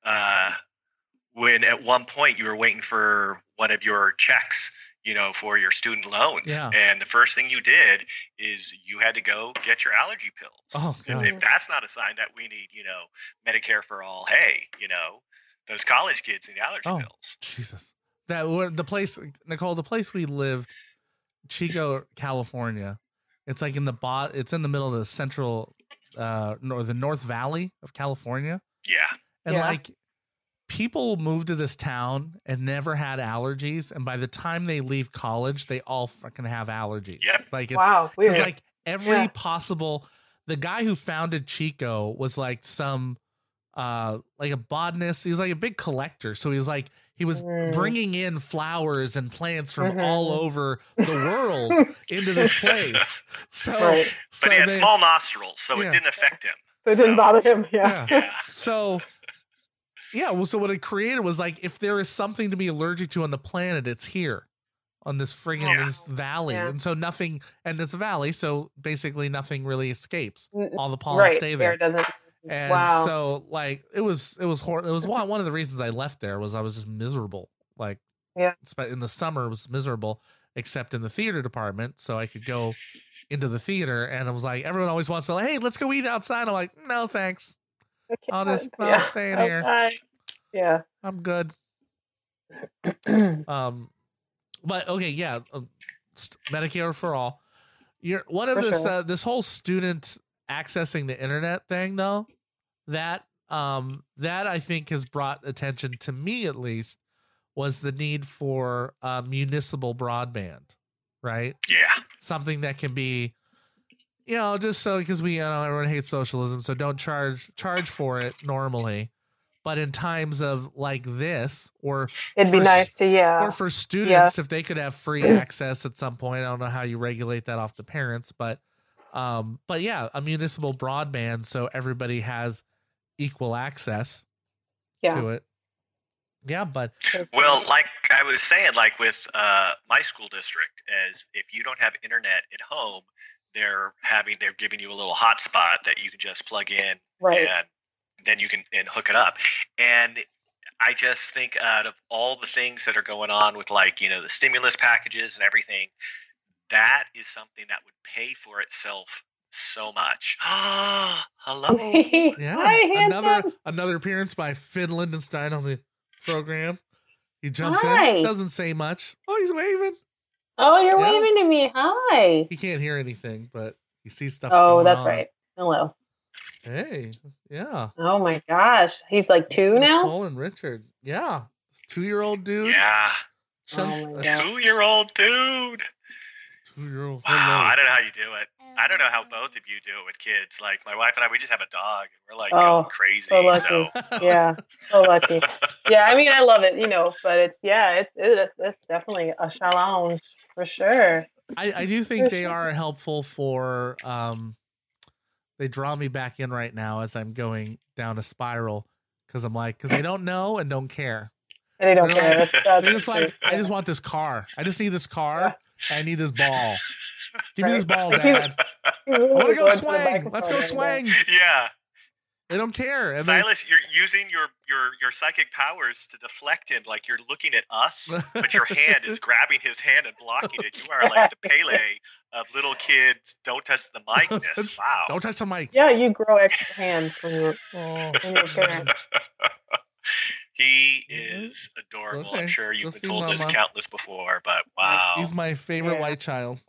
when at one point you were waiting for one of your checks, for your student loans. Yeah. And the first thing you did is you had to go get your allergy pills. Oh, God. If that's not a sign that we need, Medicare for all, hey, those college kids need allergy pills. Jesus. The place, Nicole, the place we lived, Chico, California, it's like it's in the middle of the central, the North Valley of California. Yeah. And like, people move to this town and never had allergies, and by the time they leave college, they all fucking have allergies. Yep. Like it's weird. Like every possible. The guy who founded Chico was like some, like a botanist. He was like a big collector, so he was bringing in flowers and plants from all over the world into this place. So, but he had small nostrils, so it didn't affect him. So it didn't bother him. Yeah. So. Yeah, well, so what it created was like, if there is something to be allergic to on the planet, it's here on this friggin' this valley. Yeah. And so nothing, and it's a valley, so basically nothing really escapes. All the pollen stay there. It doesn't. And so like, it was horrible. It was one of the reasons I left there was I was just miserable. Like, in the summer it was miserable, except in the theater department. So I could go into the theater and it was like, everyone always wants to like, hey, let's go eat outside. I'm like, no, thanks. I'll stay in here. Okay. Yeah. I'm good. But okay, yeah, Medicare for all. One of For this sure. this whole student accessing the internet thing, though, that I think has brought attention to me, at least, was the need for municipal broadband, right? Yeah. Something that can be, just so, because everyone hates socialism, so don't charge for it normally. But in times of like this, or It'd be nice to, or for students, if they could have free access at some point. I don't know how you regulate that off the parents, but yeah, a municipal broadband so everybody has equal access to it. Yeah, but well, like I was saying, like with my school district, as if you don't have internet at home, they're giving you a little hotspot that you can just plug in, right, and then you can hook it up. And I just think out of all the things that are going on with, like, the stimulus packages and everything, that is something that would pay for itself so much. Hello. Yeah. Another appearance by Finn Lindenstein on the program. He jumps in, doesn't say much. Oh, he's waving. Oh, you're waving to me. Hi. He can't hear anything, but he sees stuff. Oh, that's right. Hello. Hey, yeah. Oh my gosh, he's like 2 now. Nicole and Richard, yeah, 2-year-old dude. Yeah. Oh my God. 2-year-old dude. 2-year-old. Wow, I don't know how you do it. I don't know how both of you do it with kids. Like my wife and I, we just have a dog, and we're like going crazy. So lucky. Yeah, so lucky. Yeah, I mean, I love it, but it's definitely a challenge for sure. I do think they are helpful for they draw me back in right now as I'm going down a spiral, because they don't know and don't care. And they don't care. They're just like, I just want this car. I just need this car. I need this ball. Give me this ball, Dad. I want to go swing. Let's go swing. Yeah. They don't care. And Silas, you're using your psychic powers to deflect him. Like, you're looking at us, but your hand is grabbing his hand and blocking it. You are like the Pele of little kids. Don't touch the mic-ness. Wow. Don't touch the mic. Yeah, you grow extra hands from your parents. He is adorable. Okay. I'm sure you've been told this countless before, but wow. He's my favorite white child.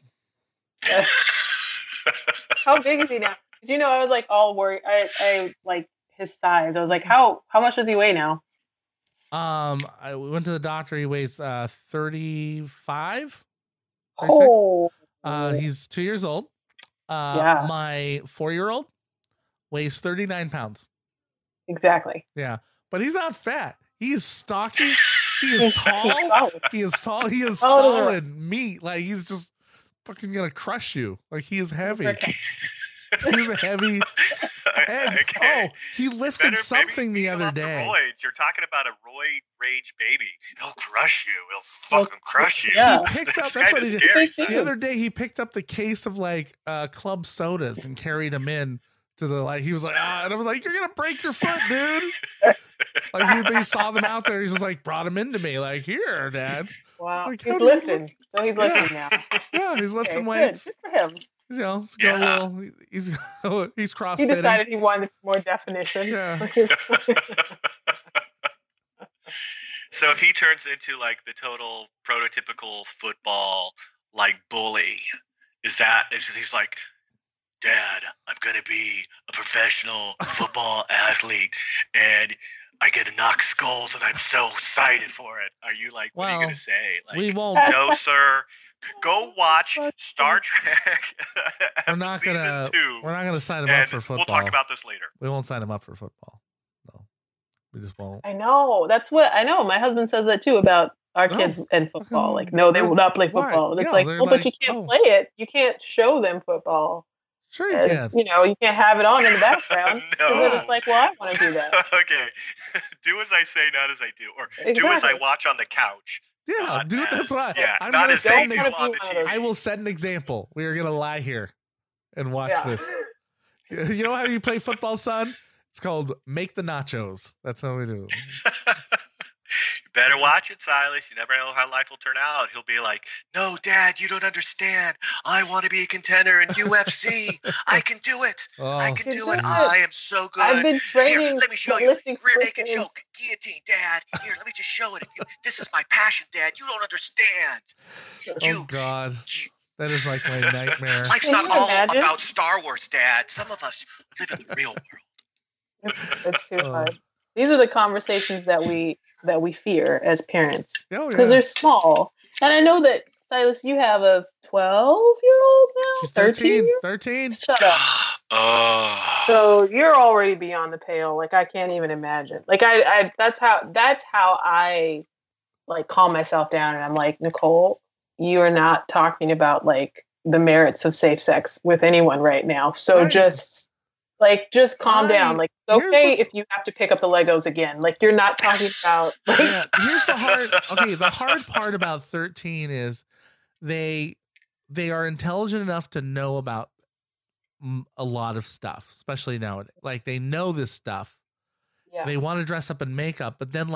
How big is he now? Did I was like all worried. I like his size. I was like, how much does he weigh now? I went to the doctor. He weighs 35. Oh. He's 2 years old. My 4-year-old weighs 39 pounds. Exactly. Yeah, but he's not fat. He is stocky. He is tall. He is tall. He is solid meat. Like, he's just fucking gonna crush you. Like, he is heavy. He's a heavy. And, he lifted something the other day. Roids. You're talking about a roid rage baby. He'll crush you. He'll fucking crush you. Yeah. He picked up. That's what he scary. did. The other day, he picked up the case of club sodas and carried them in to the He was like, and I was like, "You're gonna break your foot, dude!" They saw them out there. He's just like, brought them into me. Like, here, Dad. Wow. Like, He's lifting. So he's lifting now. Yeah, he's lifting weights. Good for him. He's CrossFitting. He decided he wanted some more definition. Yeah. So if he turns into like the total prototypical football bully, he's like, Dad, I'm gonna be a professional football athlete, and I get to knock skulls, and I'm so excited for it. Are you like, what are you gonna say? Like, we won't. No, sir. Go watch Star Trek. We're not season 2. We're not gonna sign him up for football. We'll talk about this later. We won't sign him up for football. No, we just won't. I know. That's what I know. My husband says that too about our kids and football. Like, no, they will not play football. It's but you can't play it. You can't show them football. Sure you can. You can't have it on in the background. No. Then it's like, well, I want to do that. Okay. Do as I say, not as I do. Or do as I watch on the couch. Yeah, dude, that's why. Yeah, I'm not gonna as they do on the TV. I will set an example. We are going to lie here and watch this. You know how you play football, son? It's called Make the Nachos. That's how we do it. You Better watch it, Silas. You never know how life will turn out. He'll be like, "No, Dad, you don't understand. I want to be a contender in UFC. I can do it. I can do it. I am so good. I've been training. Here, let me show you. Rear naked choke, guillotine, Dad. Here, let me just show it. This is my passion, Dad. You don't understand. Oh God, that is like my nightmare. Life's not all about Star Wars, Dad. Some of us live in the real world." It's too hard. These are the conversations that we fear as parents because they're small. And I know that, Silas, you have a 12-year-old now. She's 13. Shut up. Oh. So you're already beyond the pale. Like, I can't even imagine. Like, I that's how I like calm myself down, and I'm like, Nicole, you are not talking about like the merits of safe sex with anyone right now. So just calm down. Like, it's okay if you have to pick up the Legos again. Like, you're not talking about. Like, here's the hard part about 13 is they are intelligent enough to know about a lot of stuff, especially nowadays. Like, they know this stuff. Yeah. They want to dress up in makeup, but then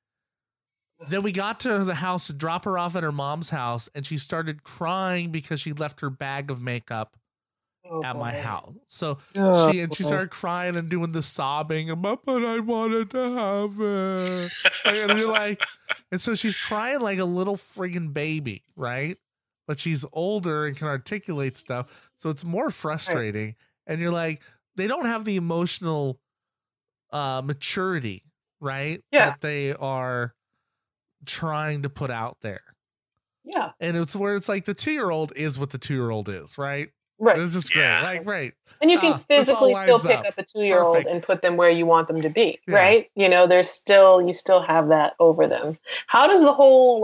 we got to the house to drop her off at her mom's house, and she started crying because she left her bag of makeup at my house. So she started crying and doing the sobbing, but I wanted to have it. And we're like, and so she's crying like a little friggin' baby, right? But she's older and can articulate stuff, so it's more frustrating. Right. And you're like, they don't have the emotional maturity, right? Yeah. That they are trying to put out there. Yeah. And it's where it's like the 2-year-old is what the 2-year-old is, right? Right. This is great. Like, right. And you can physically still pick up a 2-year-old and put them where you want them to be, right? You know, you still have that over them. How does the whole,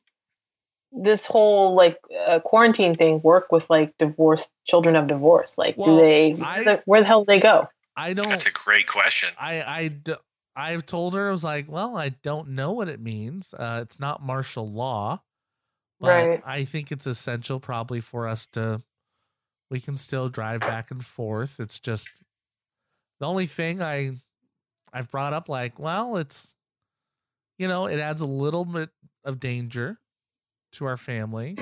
quarantine thing work with children of divorce? Like, where the hell do they go? I don't. That's a great question. I've told her, I was like, well, I don't know what it means. It's not martial law, but right. I think it's essential probably for us we can still drive back and forth. It's just the only thing I've brought up, it's, it adds a little bit of danger to our family.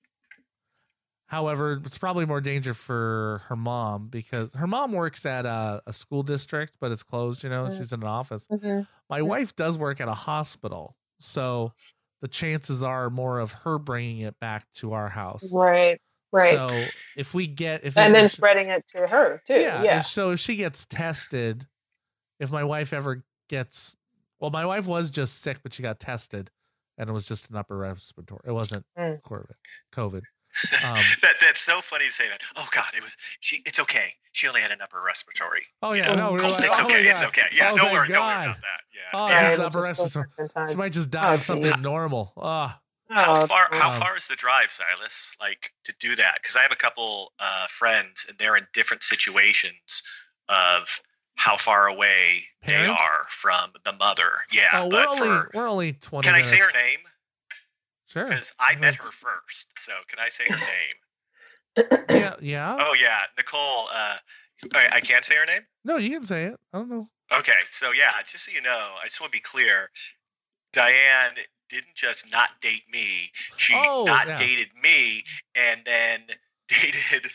However, it's probably more danger for her mom because her mom works at a school district, but it's closed, she's in an office. Mm-hmm. My wife does work at a hospital. So the chances are more of her bringing it back to our house. Right. Right. So if we get, then spreading it to her too. Yeah. So if she gets tested, if my wife ever gets, my wife was just sick, but she got tested and it was just an upper respiratory. It wasn't COVID. That's so funny to say that. Oh God, it's okay. She only had an upper respiratory. Oh yeah. No, it's okay. It's okay. Yeah. Don't worry about that. Yeah. Oh, it's an upper respiratory. She might just die of something normal. How far is the drive, Silas? Like, to do that? Because I have a couple friends, and they're in different situations of how far away they are from the mother. Yeah, we're only 20. Can minutes. I say her name? Sure. Because I met her first, so can I say her name? Yeah. Oh yeah, Nicole. I can't say her name. No, you can say it. I don't know. Okay, so yeah, just so you know, I just want to be clear. Diane didn't just not date me. She dated me and then dated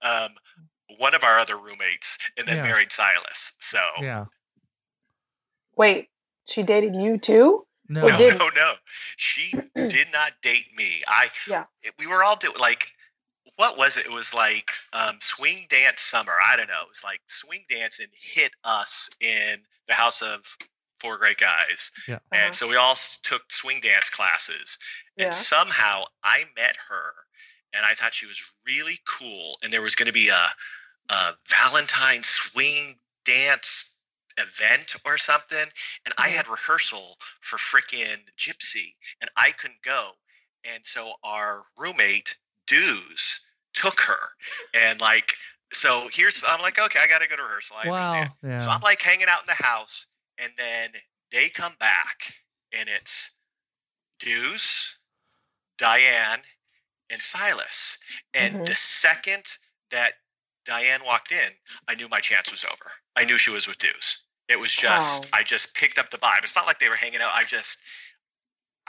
one of our other roommates and then married Silas. So wait, she dated you too? No. She did not date me. We were all doing what was it? It was like swing dance summer. I don't know. It was like swing dancing hit us in the house of 4 great guys. Yeah. And so we all took swing dance classes. And somehow I met her and I thought she was really cool. And there was going to be a Valentine swing dance event or something. And I had rehearsal for frickin' Gypsy and I couldn't go. And so our roommate, Dews, took her. And so I'm like, okay, I got to go to rehearsal. I understand. Yeah. So I'm hanging out in the house. And then they come back, and it's Deuce, Diane, and Silas. And the second that Diane walked in, I knew my chance was over. I knew she was with Deuce. It was just, I just picked up the vibe. It's not like they were hanging out.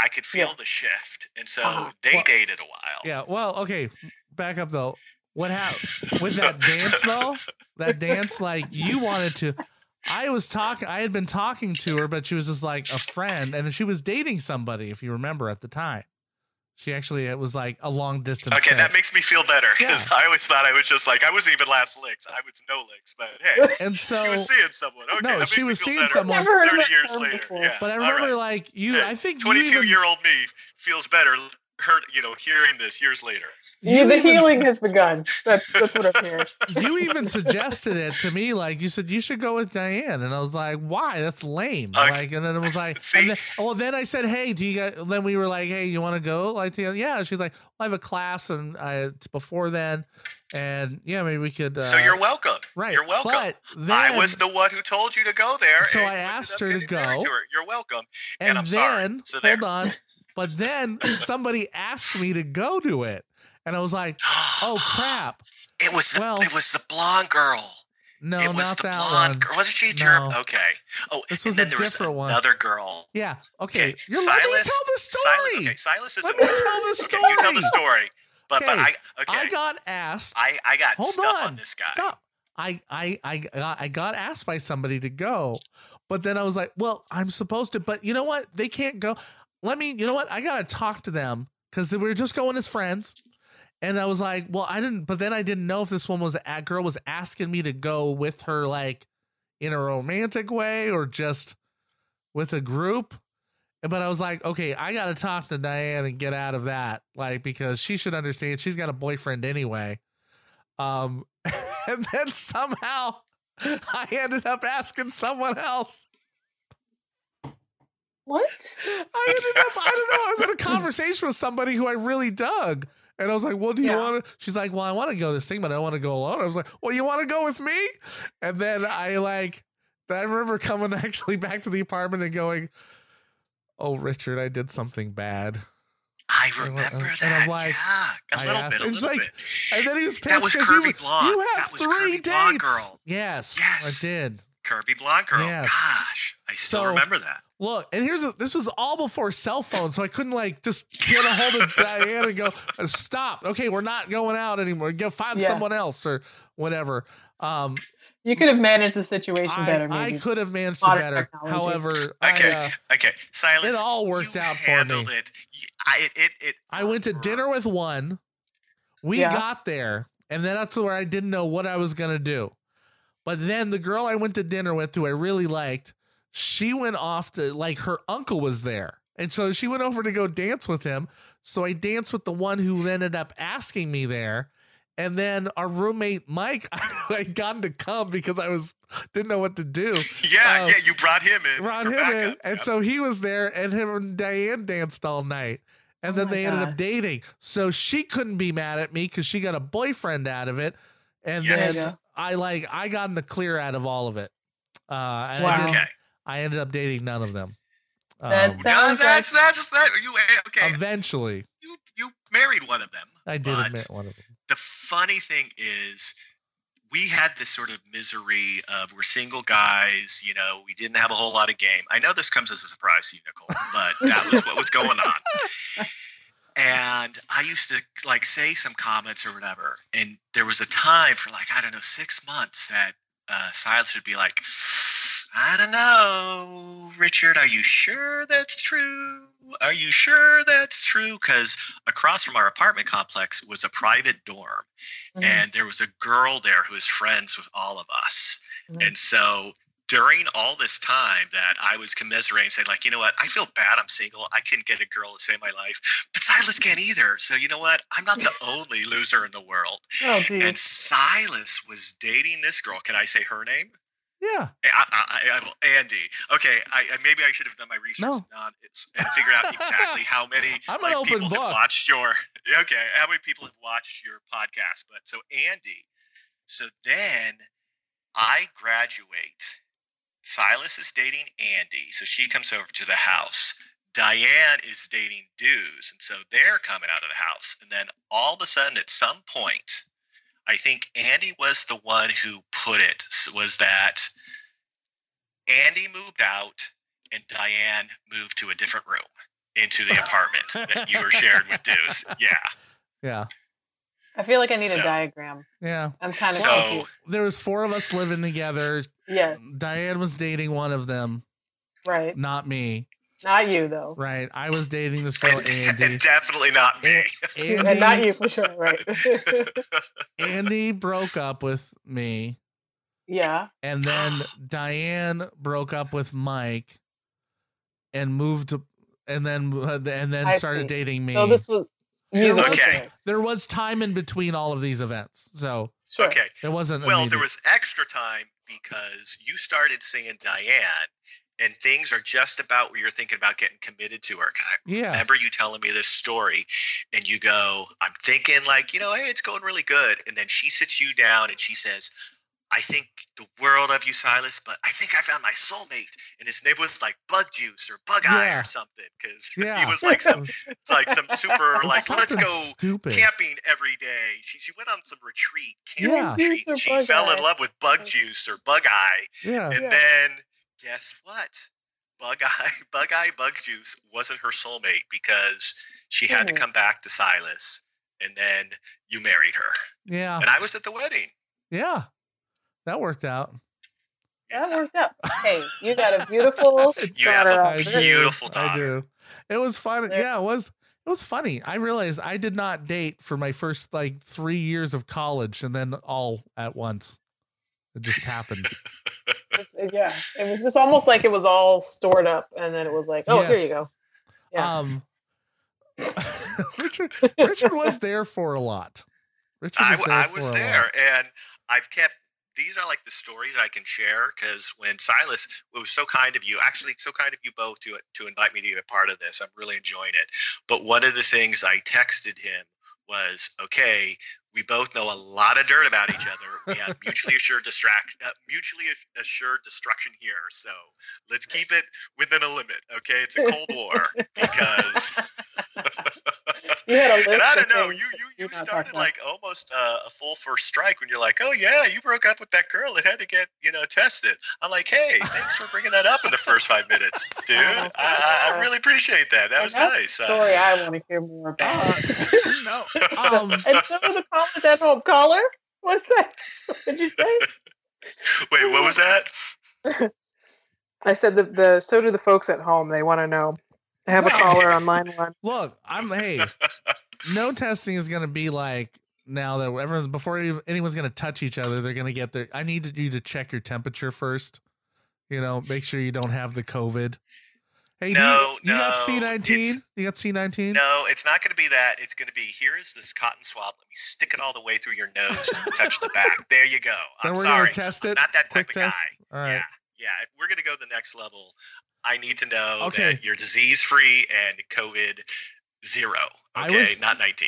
I could feel Yeah. the shift, and so Uh-huh. they Well, dated a while. Yeah. Well, okay. Back up though. What happened with that dance though? That dance, like you wanted to. I had been talking to her, but she was just like a friend, and she was dating somebody, if you remember at the time. It was like a long distance. Okay, thing. that makes me feel better because Yeah. I always thought I was just like I wasn't even last licks. I was no licks, but hey, And so she was seeing someone. Okay, No, that makes she me was feel seeing better. someone- Never heard of 30 that years term later. before. Yeah, but I all remember right. like you, Hey, I think you even, 22-year-old me feels better. Hearing this years later. Yeah, you the even- healing has begun. That's what I'm hearing. you even suggested it to me, like you said you should go with Diane, and I was like, why? That's lame. Okay. Like, and then it was like, See? then I said, hey, do you guys? Then we were like, hey, you want to go? Like, yeah. She's like, well, I have a class, and it's before then, and yeah, maybe we could. So you're welcome. right. You're welcome. But then, I was the one who told you to go there. So and I you ended asked up her to getting married go. her. You're welcome. and and I'm sorry. then So there. hold on, but then somebody asked me to go to it, and I was like, oh crap. It was the blonde girl. No, It was not the that blonde one. girl. Wasn't she a No. jerk? Okay. Oh, This and was then a there was different one. another girl. Yeah. Okay. Okay, Let me tell the story. Okay, Silas is Let the me one. tell the Okay, you tell the story. story. But Okay, I I got asked. I got Hold stuff on. on this guy. Stop. I got asked by somebody to go, but then I was like, well, I'm supposed to, but you know what? They can't go. You know what? I got to talk to them because we were just going as friends. And I was like, well, but then I didn't know if this girl was asking me to go with her, like in a romantic way or just with a group. But I was like, okay, I got to talk to Diane and get out of that. Like, because she should understand she's got a boyfriend anyway. And then somehow I ended up asking someone else. What? I don't know. I was in a conversation with somebody who I really dug. And I was like, well, do you want to? She's like, well, I want to go to this thing, but I want to go alone. I was like, well, you want to go with me? And then I remember coming actually back to the apartment and going, oh, Richard, I did something bad. I remember And that. I'm like, yeah, a little bit. And then he was pissed. That was 'cause Curvy Blonde. You have That was 3 Curvy dates. Blonde girl. Yes, Yes. I did. Curvy blonde girl. Yes. Gosh, I still So- remember that. Look, and this was all before cell phones, so I couldn't like just get a hold of Diane and go, stop. Okay, we're not going out anymore. Go find someone else or whatever. You could have managed the situation better. I Maybe. could have managed it Modern better. technology. However, Okay, Silas. it all worked you out for me. handled It. I went to dinner with one. We got there, and then that's where I didn't know what I was gonna do. But then the girl I went to dinner with, who I really liked, she went off to, like, her uncle was there. And so she went over to go dance with him. So I danced with the one who ended up asking me there. And then our roommate, Mike, I had gotten to come because didn't know what to do. Yeah, you brought him in. Brought Your him in. backup. And so he was there, and him and Diane danced all night. And then they ended up dating. So she couldn't be mad at me because she got a boyfriend out of it. And then I got in the clear out of all of it. And I ended up dating none of them. That's that. You okay? Eventually, you married one of them. I did admit one of them. The funny thing is, we had this sort of misery of we're single guys. You know, we didn't have a whole lot of game. I know this comes as a surprise to you, Nicole, but that was what was going on. And I used to like say some comments or whatever. And there was a time for 6 months that Silas would be like, I don't know, Richard, are you sure that's true? Are you sure that's true? Because across from our apartment complex was a private dorm. Mm-hmm. And there was a girl there who was friends with all of us. Mm-hmm. And so during all this time that I was commiserating, saying you know what, I feel bad I'm single. I couldn't get a girl to save my life. But Silas can't either. So you know what? I'm not the only loser in the world. Oh, geez. And Silas was dating this girl. Can I say her name? Yeah. Andy. Okay, maybe I should have done my research and figured out exactly how many people have watched how many people have watched your podcast. But so Andy, so then I graduate. Silas is dating Andy, so she comes over to the house. Diane is dating Deuce, and so they're coming out of the house. And then all of a sudden, at some point, I think Andy was the one who put it, was that Andy moved out and Diane moved to a different room. into the apartment that you were sharing with Deuce. Yeah. Yeah. I feel like I need So- a diagram. Yeah. I'm kind of So- confused. There was 4 of us living together. Yes, Diane was dating one of them, right. not me. Not you though, Right. I was dating this girl, Andy. And definitely not me. and not you for sure, right? Andy broke up with me, Yeah. and then Diane broke up with Mike, and moved to, and then I started see. dating me. So this was musical Okay. chairs. There was time in between all of these events, so Sure. Okay. it wasn't. Well, immediate. there was extra time because you started singing Diane, and things are just about where you're thinking about getting committed to her. Because I Yeah. remember you telling me this story, and you go, I'm thinking like, hey, it's going really good. And then she sits you down and she says, I think the world of you, Silas, but I think I found my soulmate. And his name was like Bug Juice or Bug Eye Yeah. or something. Because Yeah. he was like some super, It was like, let's something go stupid. camping every day. She went on some retreat, camping Yeah. retreat. Juice or She Bug fell in Eye. love with Bug Juice or Bug Eye. Yeah. And Yeah. then guess what? Bug Juice wasn't her soulmate because she had to Hmm. come back to Silas, and then you married her. Yeah. And I was at the wedding. Yeah. That worked out. That worked out. Hey, you got a beautiful You have daughter a out there. beautiful I daughter. do. It was fun. Yeah. Yeah, it was. It was funny. I realized I did not date for my first 3 years of college, and then all at once, it just happened. Yeah, it was just almost like it was all stored up, and then it was like, oh, Yes. here you go. Yeah. Richard was there for a lot. Richard was there I for was a there, lot. and I've kept. These are like the stories I can share because when Silas, it was so kind of you, actually so kind of you both to invite me to be a part of this. I'm really enjoying it. But one of the things I texted him was, okay, we both know a lot of dirt about each other. We have mutually assured destruction here. So let's keep it within a limit. Okay, it's a Cold War because. You had a list And I don't of know, things you not talk started about. like almost a full first strike when you're like, oh yeah, you broke up with that girl and had to get tested. I'm like, hey, thanks for bringing that up in the first 5 minutes, dude. I really appreciate that. That And was that's nice. the story I want to hear more about. No. And so the callers at home. Caller? What's that? What did you say? Wait, what was that? I said so do the folks at home. They want to know. I have a caller on line one. Look, hey, no testing is going to be like now that everyone's before anyone's going to touch each other. They're going to get I need you to check your temperature first. Make sure you don't have the COVID. Hey, you got C19? You got C19? No, it's not going to be that. It's going to be, here is this cotton swab. Let me stick it all the way through your nose to touch the back. There you go. Then I'm we're sorry. going to test it. Not that type Quick of test? guy. All right. Yeah. If we're going to go to the next level, I need to know Okay. that you're disease free and COVID 0. Okay, not 19.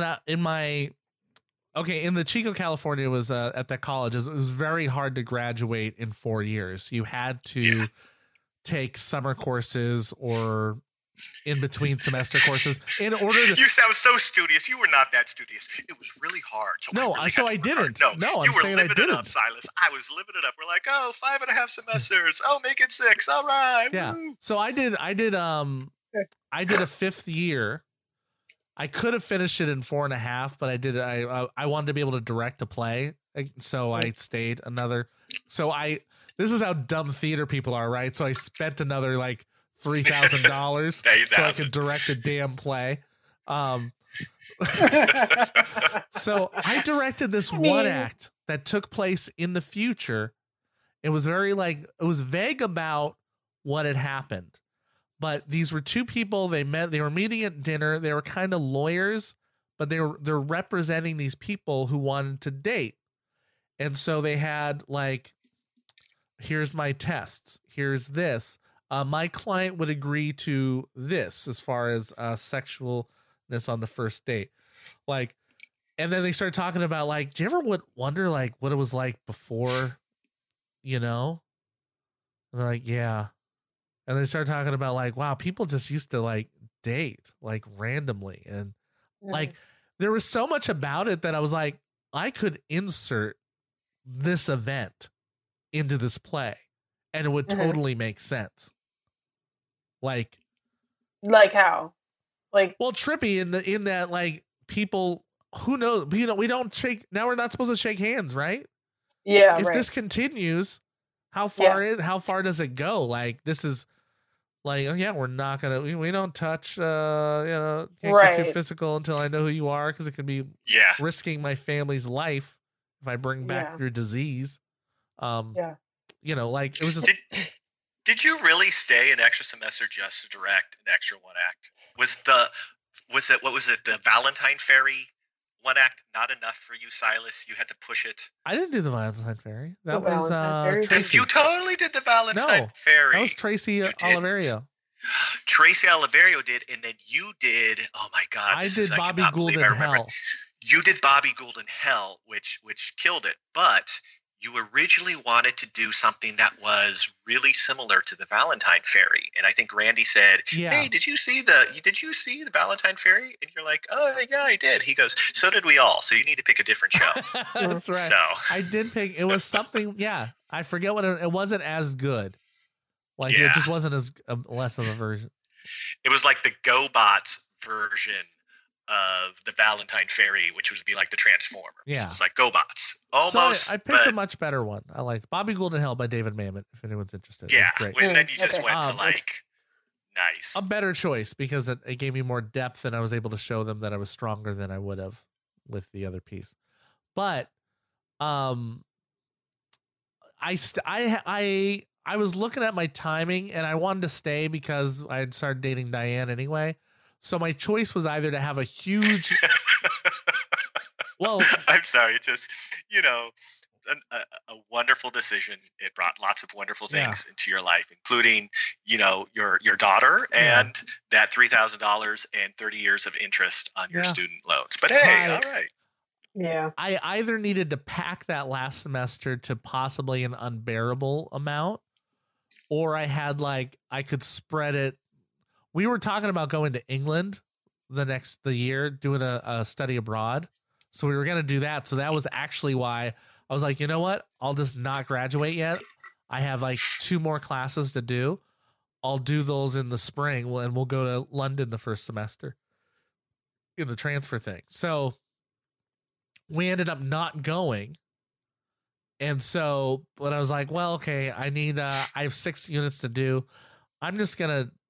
In the Chico, California, was at that college. It was very hard to graduate in 4 years. You had to take summer courses or in between semester courses in order to. You sound so studious. You were not that studious. It was really hard. So No, I really so had to I work didn't. hard. No, you I'm were saying I living it up, didn't. Silas. I was living it up. We're like, 5.5 semesters. Oh, make it 6. All right. Yeah. Woo. So I did a fifth year. I could have finished it in 4.5, but I wanted to be able to direct a play. So I stayed another. This is how dumb theater people are, right? So I spent another like $3,000 so I could direct a damn play. So I directed this one act that took place in the future. It was it was vague about what had happened. But these were two people they were meeting at dinner. They were kind of lawyers, but they're representing these people who wanted to date. And so they had here's my tests. Here's this. My client would agree to this as far as sexualness on the first date. And then they started talking about do you ever wonder what it was like before, And they're like, yeah. And they started talking about wow, people just used to date randomly. And there was so much about it that I was like, I could insert this event into this play and it would totally make sense. Like how? Like Well, trippy in that like people who knows, we don't shake now. We're not supposed to shake hands, right? yeah, If right. this continues, how far does it go? Like this is like, oh yeah, we're not gonna we don't touch can't get too Right. physical until I know who you are, because it can be Yeah. risking my family's life if I bring back Yeah. your disease. Yeah. Like it was just Did you really stay an extra semester just to direct an extra one act? The Valentine Fairy one act not enough for you, Silas? You had to push it. I didn't do the Valentine Fairy. That The was Valentine Fairy? Tracy. You totally did the Valentine No, Fairy. That was Tracy You didn't. Oliverio. Tracy Oliverio did, and then you did. Oh my God! I did Bobby Gould in Hell. You did Bobby Gould in Hell, which killed it. But you originally wanted to do something that was really similar to the Valentine Fairy, and I think Randy said, Yeah. "Hey, did you see the Valentine Fairy?" And you're like, "Oh yeah, I did." He goes, "So did we all. So you need to pick a different show." That's right. So I did pick. It was something. Yeah, I forget what it wasn't as good. Like Yeah. it just wasn't as less of a version. it was like the GoBots version of the Valentine Fairy, which would be like the Transformers. Yeah. It's like GoBots almost. So I picked a but much better one. I liked Bobby Gould in Hell by David Mamet. If anyone's interested, yeah, it was great. and then you just Okay. went to Um, like nice. A better choice because it gave me more depth, and I was able to show them that I was stronger than I would have with the other piece. But I was looking at my timing, and I wanted to stay because I had started dating Diane anyway. So my choice was either to have a huge. Well, I'm sorry, just a wonderful decision. It brought lots of wonderful things into your life, including your daughter and that $3,000 and 30 years of interest on your student loans. But hey, all right. Yeah. I either needed to pack that last semester to possibly an unbearable amount, or I had I could spread it. We were talking about going to England the year, doing a study abroad. So we were going to do that. So that was actually why I was like, you know what? I'll just not graduate yet. I have 2 more classes to do. I'll do those in the spring, and we'll go to London the first semester in the transfer thing. So we ended up not going. And so, but I was like, well, okay, I have 6 units to do. I'm just going to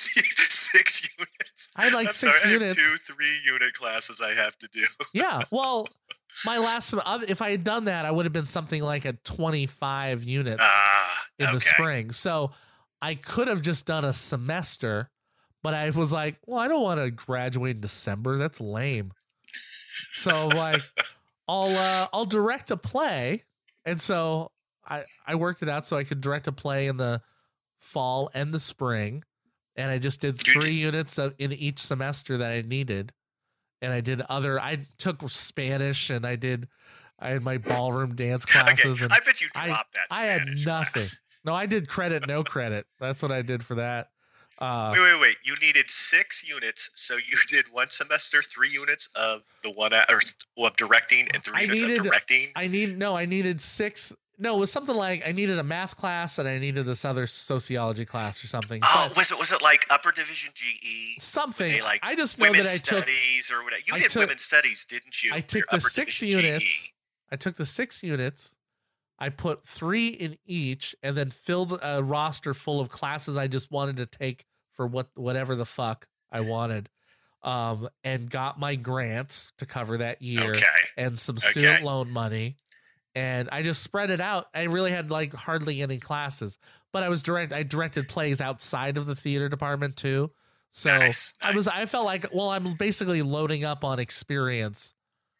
6 units. I had I'm 6 sorry, units. I have 2 3-unit classes I have to do. Yeah. Well, my last, if I had done that, I would have been something like a 25 units in the spring. So I could have just done a semester, but I was like, well, I don't want to graduate in December. That's lame. So I'll direct a play. And so I worked it out so I could direct a play in the fall and the spring. And I just did 3 units in each semester that I needed. And I took Spanish, and I had my ballroom dance classes. Okay, and I bet you dropped that I had Spanish nothing. class. No, I did credit, no credit. That's what I did for that. Wait. You needed 6 units, so you did 1 semester, 3 units of the of directing and 3 units of directing. I needed 6. No, it was something like I needed a math class and I needed this other sociology class or something. Oh, was it like upper division GE? Something. I just know women's that I took studies or whatever. You did women's studies, didn't you? I took the 6 units. I took the 6 units. I put 3 in each, and then filled a roster full of classes I just wanted to take for whatever the fuck I wanted, and got my grants to cover that year and some student loan money. And I just spread it out. I really had hardly any classes, but I directed plays outside of the theater department too. So nice. I felt like, well, I'm basically loading up on experience.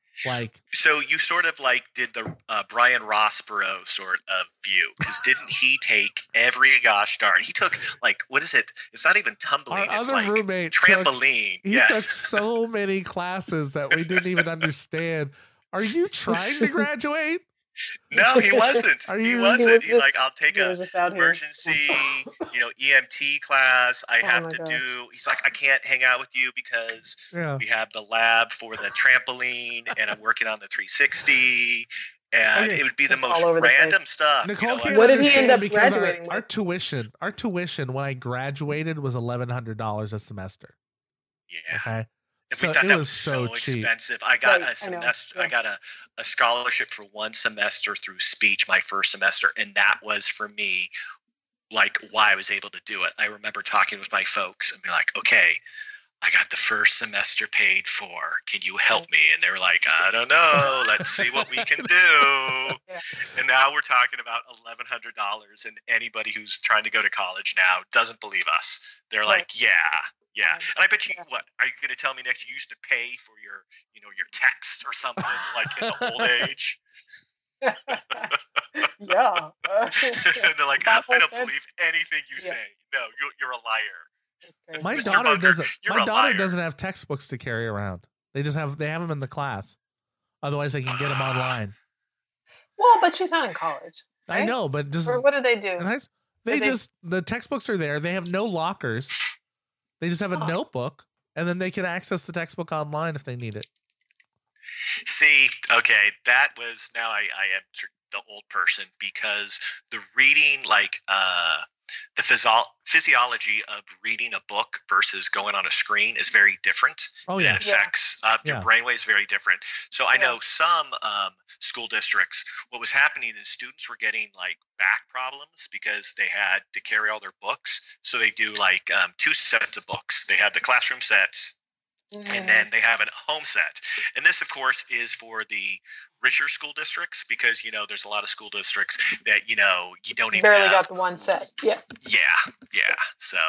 So you sort of did the Brian Rossborough sort of view, because didn't he take every gosh darn? He took what is it? It's not even tumbling. Our it's other roommate trampoline. He took so many classes that we didn't even understand. Are you trying to graduate? No, he wasn't. He wasn't. He's like, I'll take a emergency, EMT class. I have to do. He's like, I can't hang out with you because we have the lab for the trampoline, and I'm working on the 360. and Okay. it would be the Just all most over the place. random stuff. Nicole you can't know, What did he understand end up because graduating our with? tuition when I graduated was $1,100 a semester. yeah. Okay. If So we thought it that was so cheap. expensive, I got Right, a I know, semester. yeah. I got a scholarship for one semester through speech, my first semester, and that was for me like why I was able to do it. I remember talking with my folks and be like, "Okay, I got the first semester paid for. Can you help me?" And they were like, "I don't know. Let's see what we can do." Yeah. And now we're talking about $1,100, and anybody who's trying to go to college now doesn't believe us. They're Right. like, "Yeah, yeah." Right. And I bet you, Yeah. what are you going to tell me next? You used to pay for your, your text or something like in the old age. Yeah. And they're like, That "I whole don't sense. believe anything you Yeah. say. No, you're a liar." My Mr. daughter Bunker, doesn't. you're My a daughter liar. doesn't have textbooks to carry around. They have them in the class. Otherwise, they can get them online. Well, but she's not in college. I Right? know, but just Or what do they do? and they they- just the textbooks are there. They have no lockers. They just have a Huh. notebook, and then they can access the textbook online if they need it. See, okay, that was now I am the old person because the reading, like the physiology of reading a book versus going on a screen is very different. Oh And yeah, it affects your Yeah. brainwaves very different. So I Yeah. know some school districts, what was happening is students were getting like back problems because they had to carry all their books. So they do like 2 sets of books. They have the classroom sets, and then they have a home set. And this, of course, is for the richer school districts because, there's a lot of school districts that, you don't even barely have. got the one set. Yeah. Yeah. So,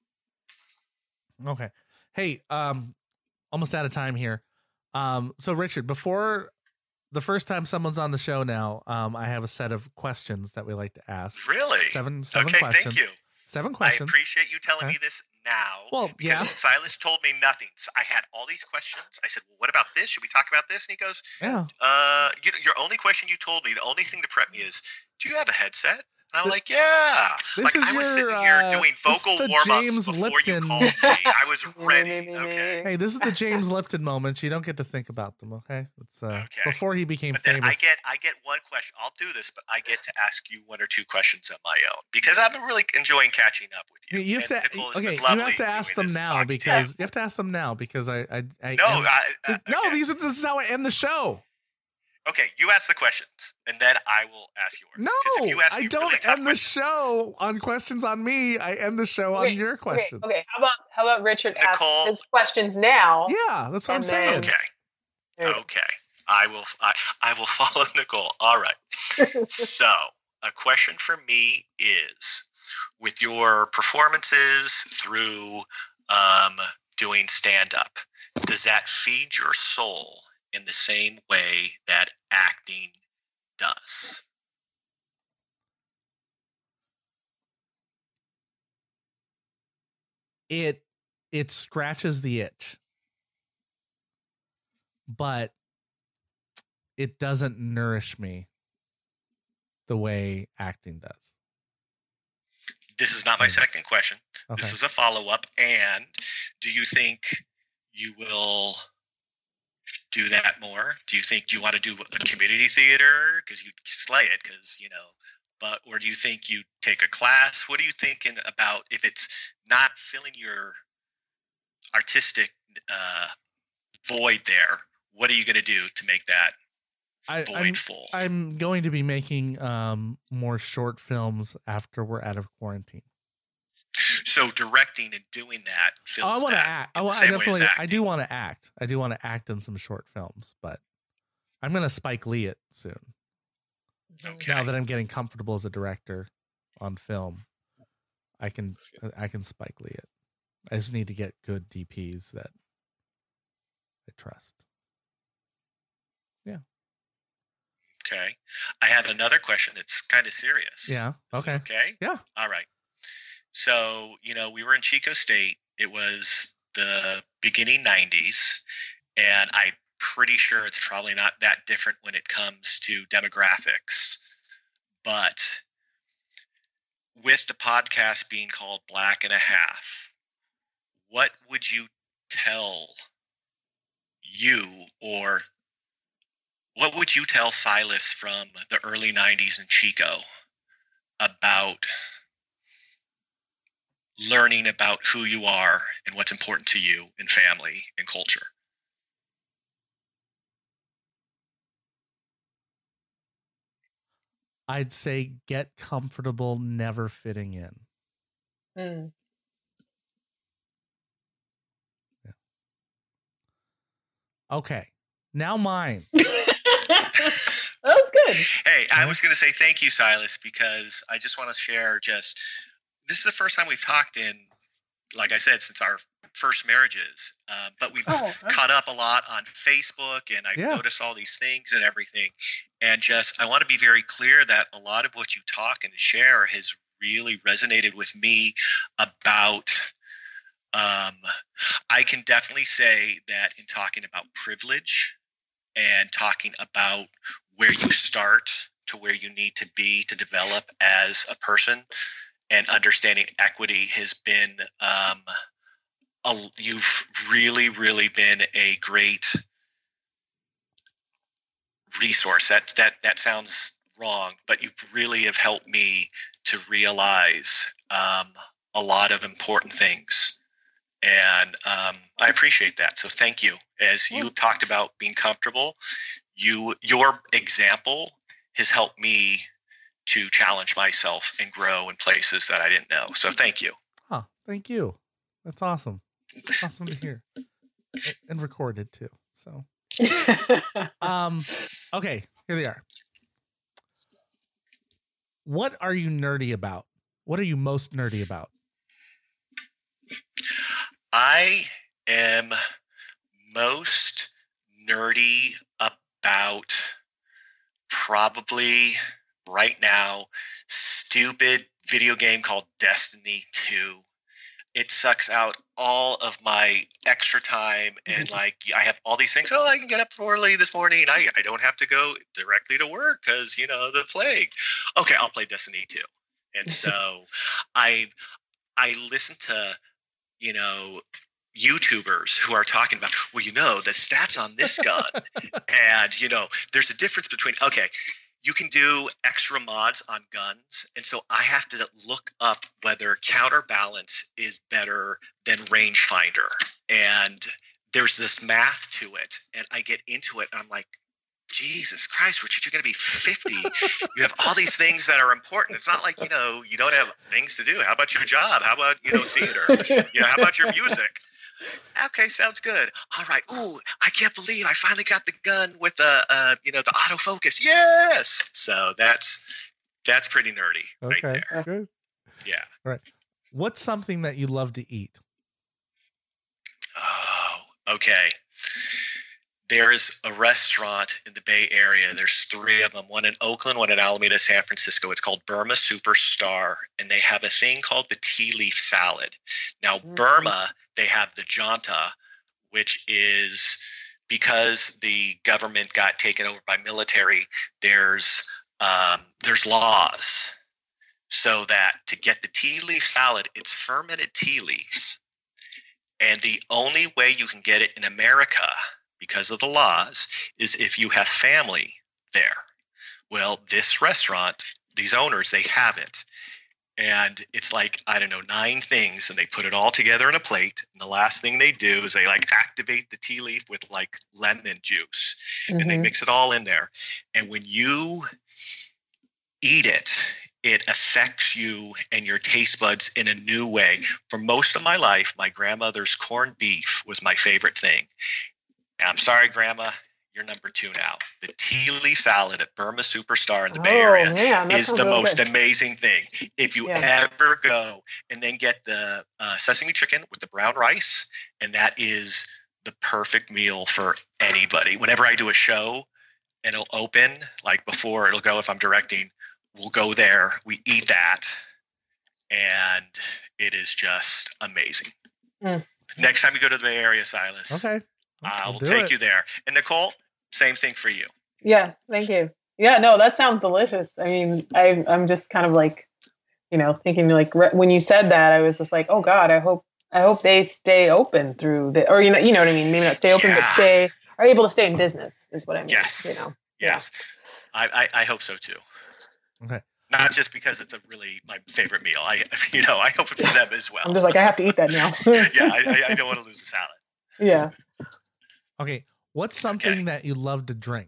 okay. Hey, almost out of time here. So Richard, before the first time someone's on the show now, I have a set of questions that we like to ask. really? Seven Okay, questions. thank you. 7 I questions. appreciate you telling Okay. me this now. Well, yeah. because Silas told me nothing. So I had all these questions. I said, "Well, what about this? Should we talk about this?" And he goes, Yeah. Your only question you told me, the only thing to prep me is, do you have a headset?" And I'm This- like, "Yeah." this Like is I was your, sitting here doing this is vocal the warm-ups James before you Lipton- called me. I was ready. Okay. Hey, this is the James Lipton moments. You don't get to think about them, okay? It's Okay. before he became But then famous. I get one question. I'll do this, but I get to ask you 1 or 2 questions of my own because I've been really enjoying catching up with you. You have And to Nicole, it's okay. been You lovely have to ask doing them this now talking to because you. you have to ask them now because I No, no. okay. This is how I end the show. Okay, you ask the questions, and then I will ask yours. 'Cause No, if you ask I me don't really tough end the questions- show on questions on me. I end the show on Okay, your questions. Okay. How about Richard Nicole- asks his questions now? Yeah, that's what I'm And saying. then- Okay, There you go. okay. I will follow Nicole. All right. So, a question for me is, with your performances through doing stand-up, does that feed your soul in the same way that acting does? It scratches the itch, but it doesn't nourish me the way acting does. This is not my second question. Okay. This is a follow-up. And do you think you will do that more? Do you think you want to do a community theater because you slay it? Or do you think you take a class? What are you thinking about if it's not filling your artistic void there? What are you going to do to make that void full? I'm going to be making more short films after we're out of quarantine. So directing and doing that fills I want to that act. in the same way as I acting. do want to act. I do want to act in some short films, but I'm going to Spike Lee it soon. Okay. Now that I'm getting comfortable as a director on film, I can Spike Lee it. I just need to get good DPs that I trust. Okay. I have another question that's kind of serious. Yeah. Is it Okay. okay. Yeah. All right. So, we were in Chico State. It was the beginning 90s, and I'm pretty sure it's probably not that different when it comes to demographics. But with the podcast being called Black and a Half, what would you tell you or What would you tell Silas from the early 90s in Chico about learning about who you are and what's important to you in family and culture? I'd say get comfortable never fitting in. Mm. Yeah. Okay, now mine. That was good. Hey, I was going to say thank you, Silas, because I just want to share this is the first time we've talked in, like I said, since our first marriages, but we've caught up a lot on Facebook, and I've noticed all these things and everything. And I want to be very clear that a lot of what you talk and share has really resonated with me about, I can definitely say that in talking about privilege and talking about where you start to where you need to be to develop as a person, and understanding equity has been, you've really, really been a great resource. That sounds wrong, but you really have helped me to realize a lot of important things. And I appreciate that. So thank you. As you talked about being comfortable, your example has helped me to challenge myself and grow in places that I didn't know. So thank you. Oh, thank you. That's awesome. Awesome to hear. And recorded too. So okay, here they are. What are you nerdy about? What are you most nerdy about? I am most nerdy about probably right now stupid video game called Destiny 2. It sucks out all of my extra time, and like I have all these things. Oh, I can get up early this morning. I don't have to go directly to work because the plague. Okay, I'll play Destiny 2. And so I listen to YouTubers who are talking about, the stats on this gun, and there's a difference between you can do extra mods on guns. And so I have to look up whether counterbalance is better than rangefinder. And there's this math to it. And I get into it and I'm like, Jesus Christ, Richard, you're going to be 50. You have all these things that are important. It's not like, you don't have things to do. How about your job? How about, theater? How about your music? Okay, sounds good. All right. Ooh, I can't believe I finally got the gun with the autofocus. Yes. So that's pretty nerdy right there. Good. Yeah. All right. What's something that you love to eat? Oh, okay. There's a restaurant in the Bay Area. There's 3 of them, one in Oakland, one in Alameda, San Francisco. It's called Burma Superstar, and they have a thing called the tea leaf salad. Now, Burma, they have the janta, which is because the government got taken over by military, there's laws so that to get the tea leaf salad, it's fermented tea leaves. And the only way you can get it in America, because of the laws, is if you have family there. Well, this restaurant, these owners, they have it. And it's like, 9 things, and they put it all together in a plate. And the last thing they do is they activate the tea leaf with lemon juice, and they mix it all in there. And when you eat it, it affects you and your taste buds in a new way. For most of my life, my grandmother's corned beef was my favorite thing. I'm sorry, Grandma, you're number 2 now. The tea leaf salad at Burma Superstar in the Bay Area is the most amazing thing. If you ever go and then get the sesame chicken with the brown rice, and that is the perfect meal for anybody. Whenever I do a show and it'll open, before it'll go, if I'm directing, we'll go there, we eat that, and it is just amazing. Next time you go to the Bay Area, Silas. Okay. I'll take you there. And Nicole, same thing for you. Yeah, thank you. Yeah, no, that sounds delicious. I mean, I'm just kind of thinking when you said that, I was just like, oh God, I hope they stay open through or you know what I mean? Maybe not stay open, but are able to stay in business is what I mean. Yes. Yes. I hope so too. Okay. Not just because it's my favorite meal. I hope it for them as well. I'm just like, I have to eat that now. Yeah, I don't want to lose the salad. Yeah. Okay. What's something that you love to drink?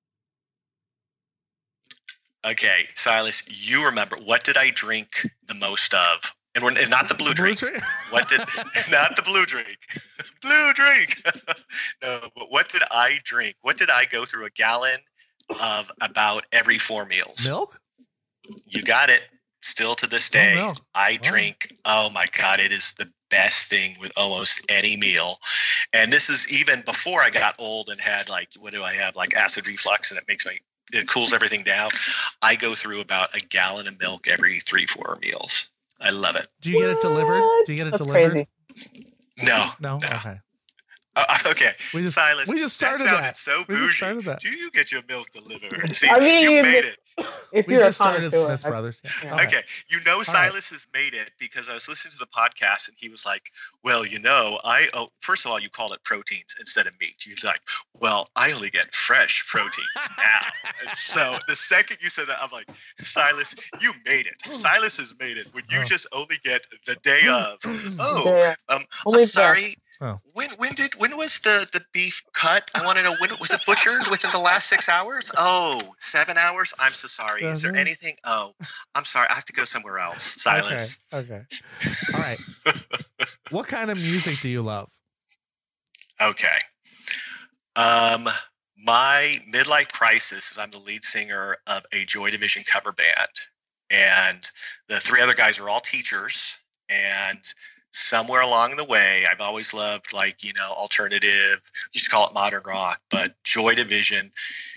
Okay, Silas, you remember, what did I drink the most of? And not the blue drink. What did not the blue drink? Blue drink. No, but what did I drink? What did I go through a gallon of about every 4 meals? Milk? You got it. Still to this day, I Wow. drink. Oh my God, it is the best thing with almost any meal. And this is even before I got old and had what do I have? Like acid reflux, and it cools everything down. I go through about a gallon of milk every 3-4 meals. I love it. Do you get it delivered? Do you get it That's delivered? crazy. No. Okay. Okay. Silas, we just started that sounded that. so We just bougie. started that. Do you get your milk delivered? See, I mean, you made it. If We you're just a started connoisseur, Smith Brothers. Yeah. Yeah. Okay. Silas has made it because I was listening to the podcast and he was like, well, first of all, you called it proteins instead of meat. He's like, well, I only get fresh proteins now. And so the second you said that, I'm like, Silas, you made it. Silas has made it when you just only get the day of. Yeah. Only I'm sorry. Oh. When was the beef cut? I want to know, when was it butchered? Within the last 6 hours? Oh, 7 hours? I'm so sorry. Is there anything? Oh, I'm sorry. I have to go somewhere else. Silence. Okay. All right. What kind of music do you love? Okay. My midlife crisis is I'm the lead singer of a Joy Division cover band, and the 3 other guys are all teachers. And somewhere along the way, I've always loved alternative, used to call it modern rock, but Joy Division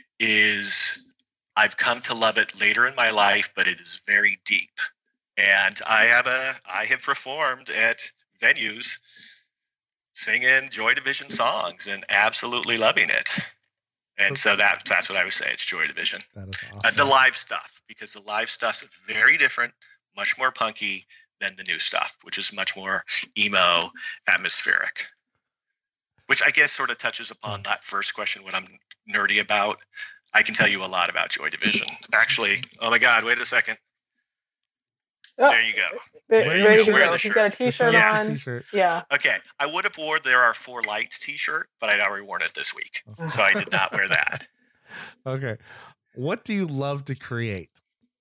I've come to love it later in my life, but it is very deep. And I have performed at venues singing Joy Division songs and absolutely loving it. And so that's what I would say. It's Joy Division. That is awesome. The live stuff, because the live stuff is very different, much more punky than the new stuff, which is much more emo, atmospheric. Which I guess sort of touches upon that first question, what I'm nerdy about. I can tell you a lot about Joy Division. Actually, oh my God, wait a second. Oh, There you go. ready to Wear go. the He's got a shirt. t-shirt Yeah. on. T-shirt. Yeah. Okay, I would have worn There Are 4 Lights t-shirt, but I'd already worn it this week. So I did not wear that. Okay. What do you love to create?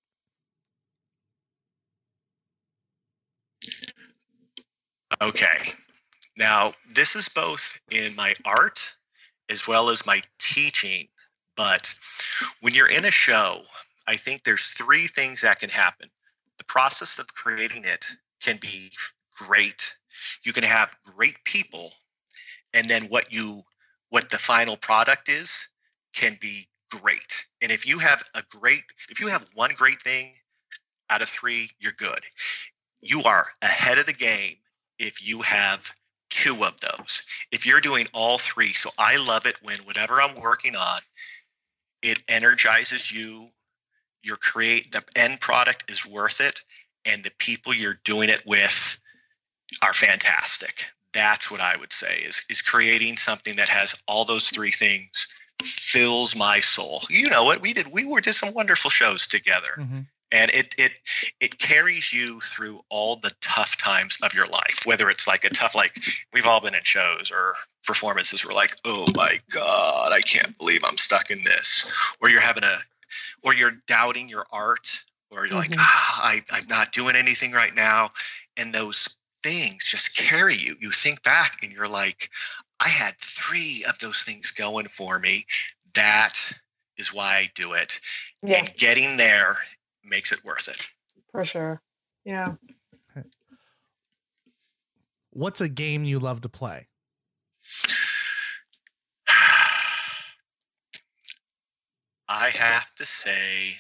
Okay. Now, this is both in my art as well as my teaching. But when you're in a show, I think there's 3 things that can happen. The process of creating it can be great. You can have great people, and then what the final product is can be great. And if you have one great thing out of 3, you're good. You are ahead of the game if you have 2 of those. If you're doing all 3, so I love it when whatever I'm working on, it energizes you. The end product is worth it, and the people you're doing it with are fantastic. That's what I would say is creating something that has all those 3 things, fills my soul. You know what we did? We did some wonderful shows together. Mm-hmm. And it carries you through all the tough times of your life, whether it's like a tough, we've all been in shows or performances where oh my God, I can't believe I'm stuck in this. Or or you're doubting your art, or you're I'm not doing anything right now. And those things just carry you. You think back and you're like, I had 3 of those things going for me. That is why I do it. Yeah. And getting there makes it worth it. For sure. Yeah. What's a game you love to play? I have to say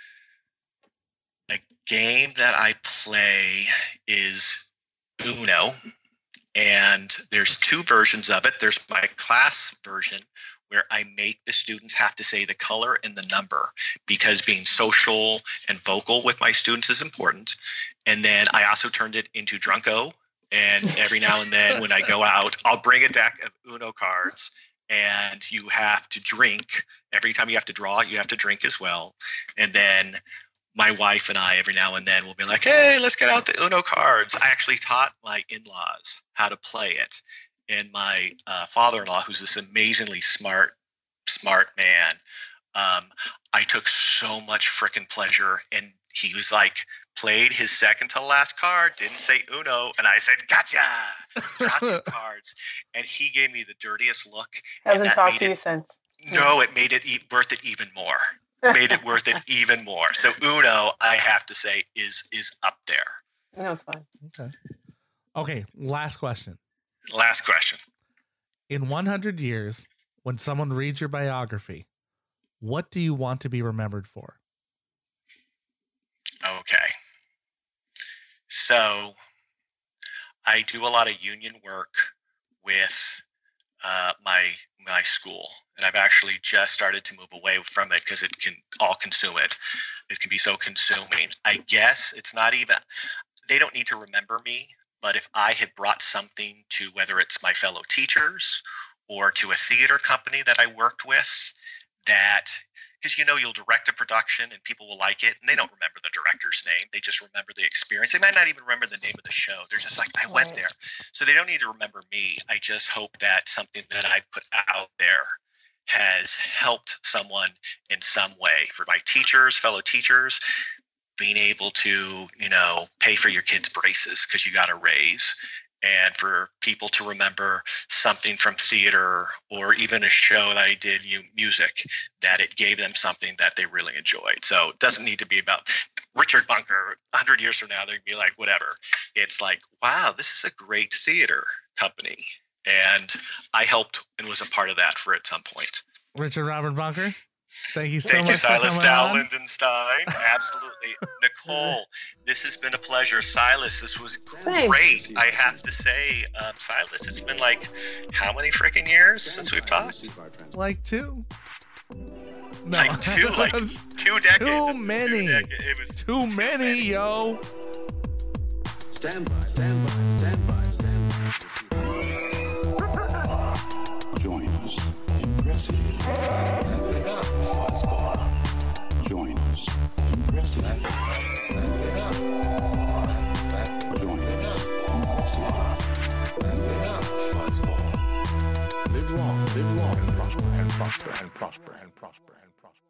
a game that I play is Uno, and there's 2 versions of it. There's my class version where I make the students have to say the color and the number, because being social and vocal with my students is important. And then I also turned it into Drunko, and every now and then when I go out, I'll bring a deck of Uno cards and you have to drink. Every time you have to draw, you have to drink as well. And then my wife and I, every now and then, will be like, hey, let's get out the Uno cards. I actually taught my in-laws how to play it. And my father-in-law, who's this amazingly smart man, I took so much freaking pleasure. And he was like, played his second to last card, didn't say Uno. And I said, gotcha, draw 2 cards. And he gave me the dirtiest look. Hasn't talked to you since. No, it made it worth it even more. Made it worth it even more. So Uno, I have to say, is up there. No, it's fine. Okay. Last question. Last question. In 100 years, when someone reads your biography, what do you want to be remembered for? Okay. So I do a lot of union work with my school, and I've actually just started to move away from it because it can all consume it. It can be so consuming. I guess it's not even, they don't need to remember me, but if I had brought something to, whether it's my fellow teachers or to a theater company that I worked with, that, because you'll direct a production and people will like it and they don't remember the director's name. They just remember the experience. They might not even remember the name of the show. They're just like, I went there. So they don't need to remember me. I just hope that something that I put out there has helped someone in some way. For my teachers, fellow teachers, being able to, pay for your kids' braces because you got a raise. And for people to remember something from theater or even a show that I did, music, that it gave them something that they really enjoyed. So it doesn't need to be about Richard Bunker. 100 years from now, they'd be like, whatever. It's like, wow, this is a great theater company. And I helped and was a part of that at some point. Richard Robert Bunker. Thank you so Thank much. you, Silas for coming Dow on. Lindenstein. Absolutely. Nicole, this has been a pleasure. Silas, this was Thanks. great. I have to say, Silas, it's been like how many freaking years since we've talked? Like 2. No. Like 2 decades. Too many. It was Too many, yo. Stand by, stand by, stand by, stand by. Join us. Impressive. Join us. Impressive. Join us. Impressive. Live long and prosper and prosper and prosper and prosper and prosper.